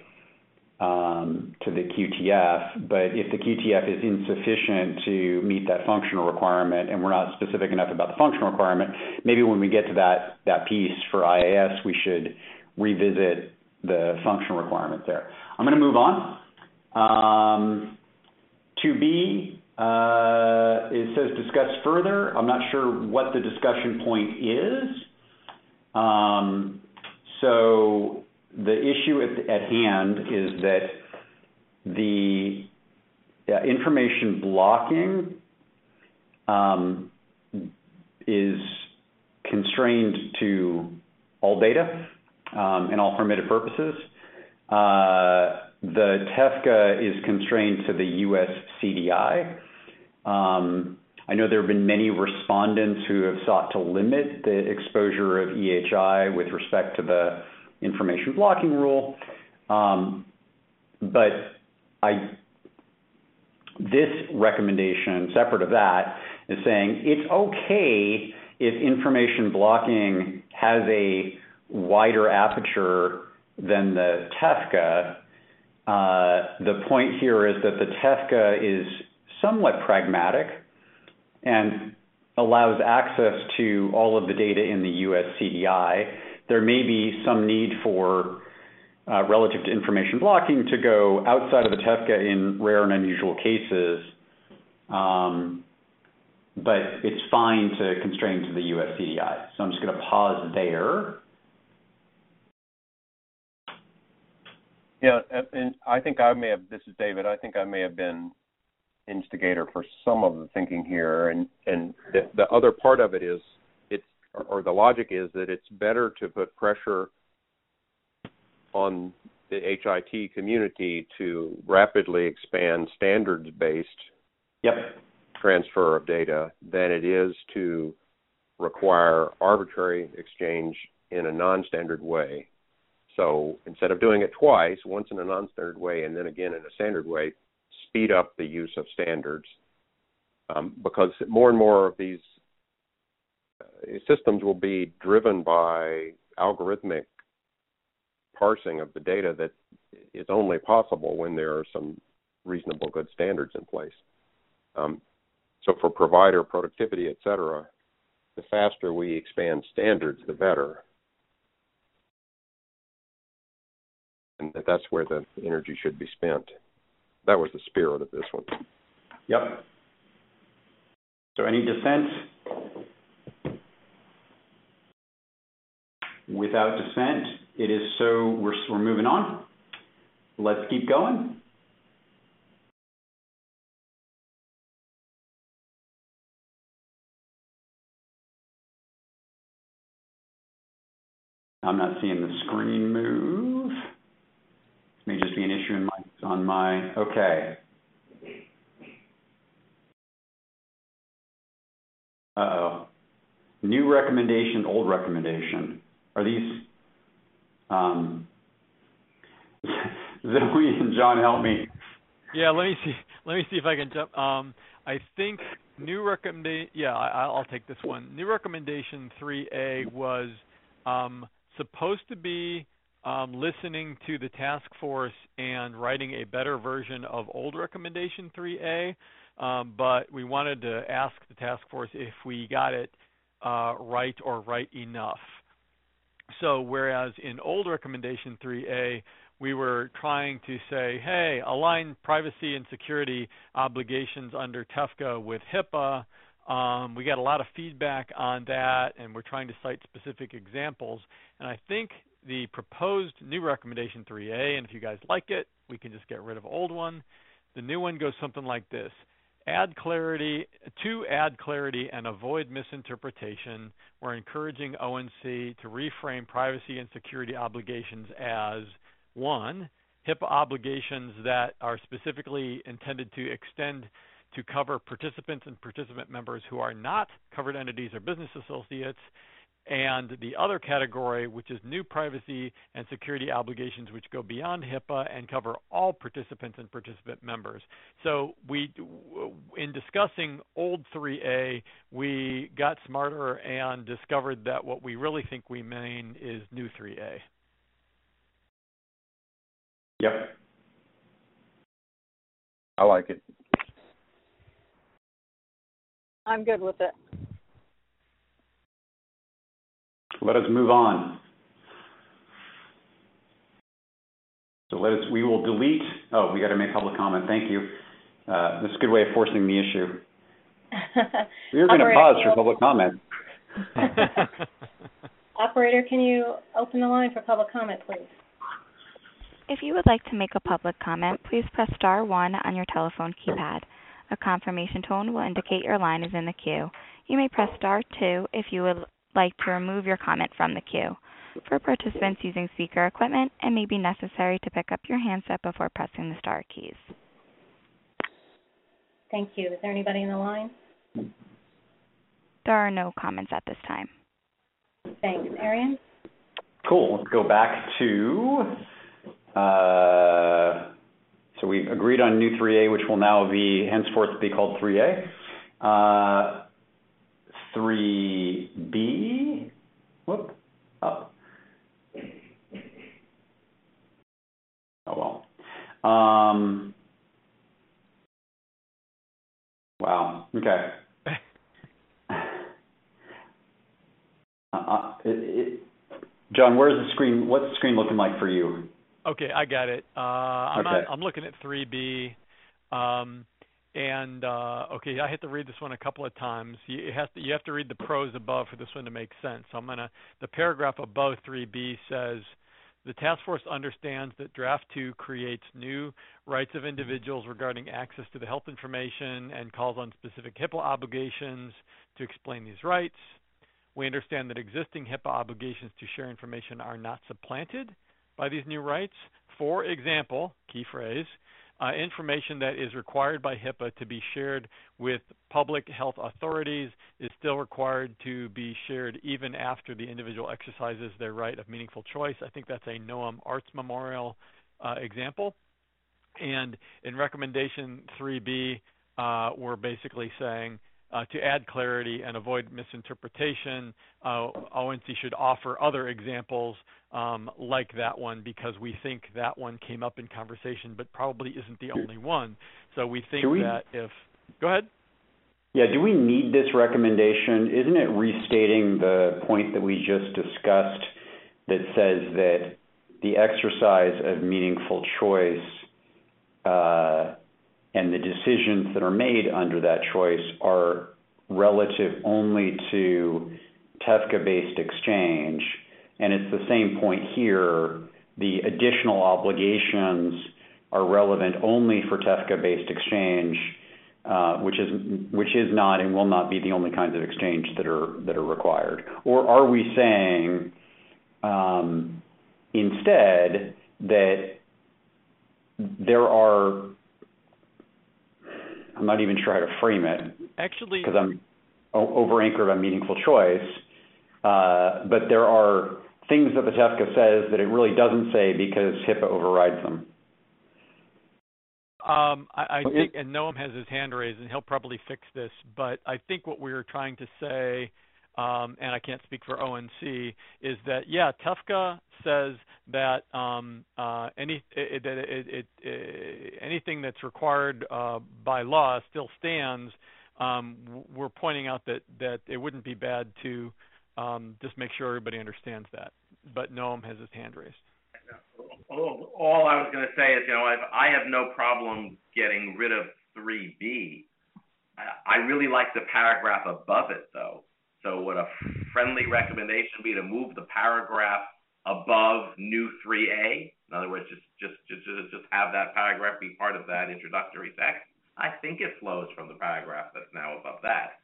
QTF. But if the QTF is insufficient to meet that functional requirement, and we're not specific enough about the functional requirement, maybe when we get to that piece for IAS, we should revisit the functional requirements there. I'm going to move on. 2B, it says discuss further. I'm not sure what the discussion point is. So the issue at hand is that the information blocking is constrained to all data and all permitted purposes. The TEFCA is constrained to the US CDI. I know there have been many respondents who have sought to limit the exposure of EHI with respect to the information blocking rule. But this recommendation, separate of that, is saying it's okay if information blocking has a wider aperture than the TEFCA. The point here is that the TEFCA is somewhat pragmatic and allows access to all of the data in the US CDI. There may be some need for, relative to information blocking, to go outside of the TEFCA in rare and unusual cases, but it's fine to constrain to the US CDI. So I'm just going to pause there. Yeah, and I think this is David, I think I may have been instigator for some of the thinking here, and the other part of it is, or the logic is that it's better to put pressure on the HIT community to rapidly expand standards-based transfer of data than it is to require arbitrary exchange in a non-standard way. So instead of doing it twice, once in a non-standard way and then again in a standard way, speed up the use of standards because more and more of these systems will be driven by algorithmic parsing of the data that is only possible when there are some reasonable good standards in place. So for provider productivity, et cetera, the faster we expand standards, the better. And that's where the energy should be spent. That was the spirit of this one. Yep. So any dissent? Without dissent, it is so. We're moving on. Let's keep going. I'm not seeing the screen move. This may just be an issue on my. Okay. Uh-oh. New recommendation, old recommendation. Are these, Zoe and John, help me. Yeah, let me see if I can jump. I think new recommendation, I'll take this one. New recommendation 3A was supposed to be listening to the task force and writing a better version of old recommendation 3A, but we wanted to ask the task force if we got it right or right enough. So whereas in old recommendation 3A, we were trying to say, hey, align privacy and security obligations under TEFCA with HIPAA. We got a lot of feedback on that, and we're trying to cite specific examples. And I think the proposed new recommendation 3A, and if you guys like it, we can just get rid of old one. The new one goes something like this. Add clarity and avoid misinterpretation. We're encouraging ONC to reframe privacy and security obligations as 1, HIPAA obligations that are specifically intended to extend to cover participants and participant members who are not covered entities or business associates, and the other category, which is new privacy and security obligations, which go beyond HIPAA and cover all participants and participant members. So in discussing old 3A, we got smarter and discovered that what we really think we mean is new 3A. Yep. I like it. I'm good with it. Let us move on. So we will delete, we got to make public comment. Thank you. This is a good way of forcing the issue. We are going to pause for public comment. Operator, can you open the line for public comment, please? If you would like to make a public comment, please press star 1 on your telephone keypad. A confirmation tone will indicate your line is in the queue. You may press star 2 if you would like to remove your comment from the queue. For participants using speaker equipment, it may be necessary to pick up your handset before pressing the star keys. Thank you. Is there anybody in the line? There are no comments at this time. Thanks. Arian? Cool. Let's go back to, so we've agreed on new 3A, which will now be henceforth be called 3A. 3B, whoop, up. Oh, well. Wow, okay. John, where's the screen? What's the screen looking like for you? Okay, I got it. Okay. I'm looking at 3B. Okay, I had to read this one a couple of times. You have to read the prose above for this one to make sense. So the paragraph above 3B says, the task force understands that Draft 2 creates new rights of individuals regarding access to the health information and calls on specific HIPAA obligations to explain these rights. We understand that existing HIPAA obligations to share information are not supplanted by these new rights. For example, key phrase, information that is required by HIPAA to be shared with public health authorities is still required to be shared even after the individual exercises their right of meaningful choice. I think that's a Noam Arts Memorial example. And in recommendation 3B, we're basically saying to add clarity and avoid misinterpretation, ONC should offer other examples like that one, because we think that one came up in conversation but probably isn't the only one. So we think that if... Go ahead. Yeah, do we need this recommendation? Isn't it restating the point that we just discussed that says that the exercise of meaningful choice and the decisions that are made under that choice are relative only to TEFCA-based exchange? And it's the same point here. The additional obligations are relevant only for TEFCA-based exchange, which is not and will not be the only kinds of exchange that are required. Or are we saying instead that there are, I'm not even sure how to frame it, actually, because I'm over-anchored on meaningful choice, but there are things that the TEFCA says that it really doesn't say because HIPAA overrides them. I think, and Noam has his hand raised, and he'll probably fix this, but I think what we were trying to say, and I can't speak for ONC, is that, yeah, TEFCA says that anything that's required by law still stands. We're pointing out that it wouldn't be bad to just make sure everybody understands that. But Noam has his hand raised. All I was going to say is, I have no problem getting rid of 3B. I really like the paragraph above it, though. So would a friendly recommendation be to move the paragraph above new 3A? In other words, just have that paragraph be part of that introductory text? I think it flows from the paragraph that's now above that.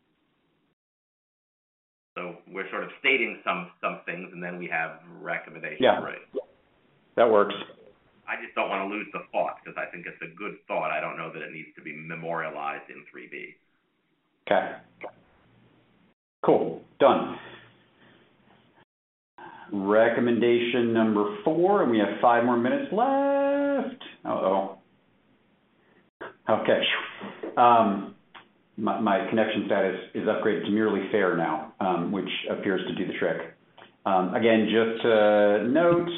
So we're sort of stating some things, and then we have recommendation 3. That works. I just don't want to lose the thought, because I think it's a good thought. I don't know that it needs to be memorialized in 3B. Okay. Cool. Done. Recommendation number 4, and we have 5 more minutes left. Uh-oh. Okay. My connection status is upgraded to merely fair now, which appears to do the trick. Again, just to note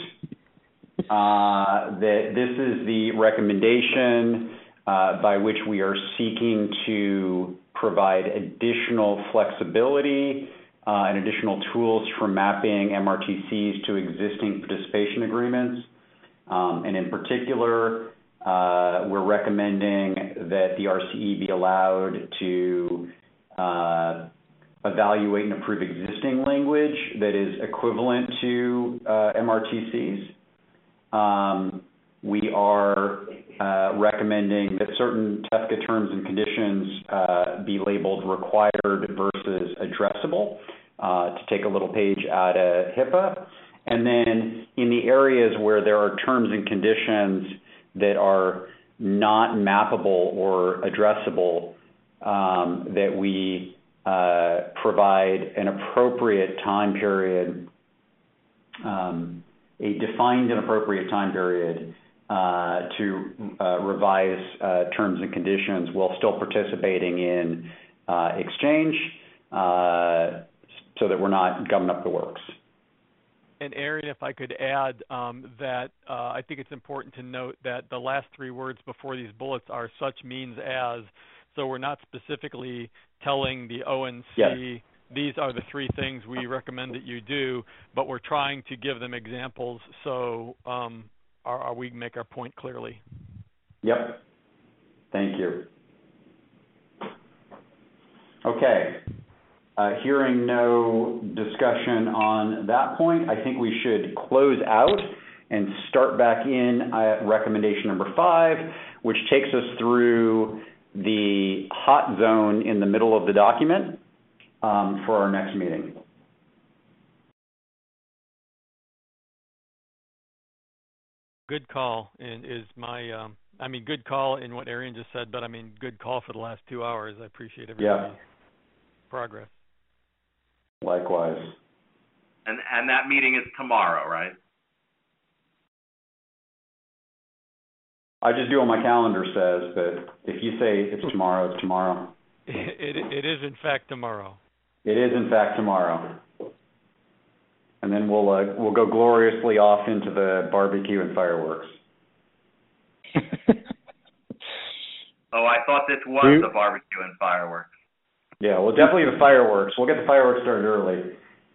that this is the recommendation by which we are seeking to provide additional flexibility and additional tools for mapping MRTCs to existing participation agreements. And in particular, we're recommending that the RCE be allowed to evaluate and approve existing language that is equivalent to MRTCs. We are recommending that certain TEFCA terms and conditions be labeled required versus addressable, to take a little page out of HIPAA. And then in the areas where there are terms and conditions that are not mappable or addressable, that we provide an appropriate time period, a defined and appropriate time period to revise terms and conditions while still participating in exchange, so that we're not gumming up the works. And Aaron, if I could add that I think it's important to note that the last 3 words before these bullets are such means as, so we're not specifically telling the ONC these are the 3 things we recommend that you do, but we're trying to give them examples so we make our point clearly. Yep. Thank you. Okay. Hearing no discussion on that point, I think we should close out and start back in at recommendation number 5, which takes us through the hot zone in the middle of the document for our next meeting. Good call, and is my, good call in what Arian just said, but good call for the last 2 hours. I appreciate everybody's progress. Likewise. And that meeting is tomorrow, right? I just do what my calendar says, but if you say it's tomorrow, it's tomorrow. It is in fact tomorrow. It is in fact tomorrow. And then we'll go gloriously off into the barbecue and fireworks. Oh, I thought this was the barbecue and fireworks. Yeah, well, definitely the fireworks. We'll get the fireworks started early.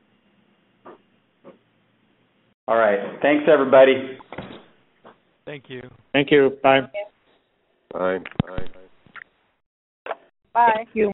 All right. Thanks, everybody. Thank you. Thank you. Bye. Bye. Bye. Thank you.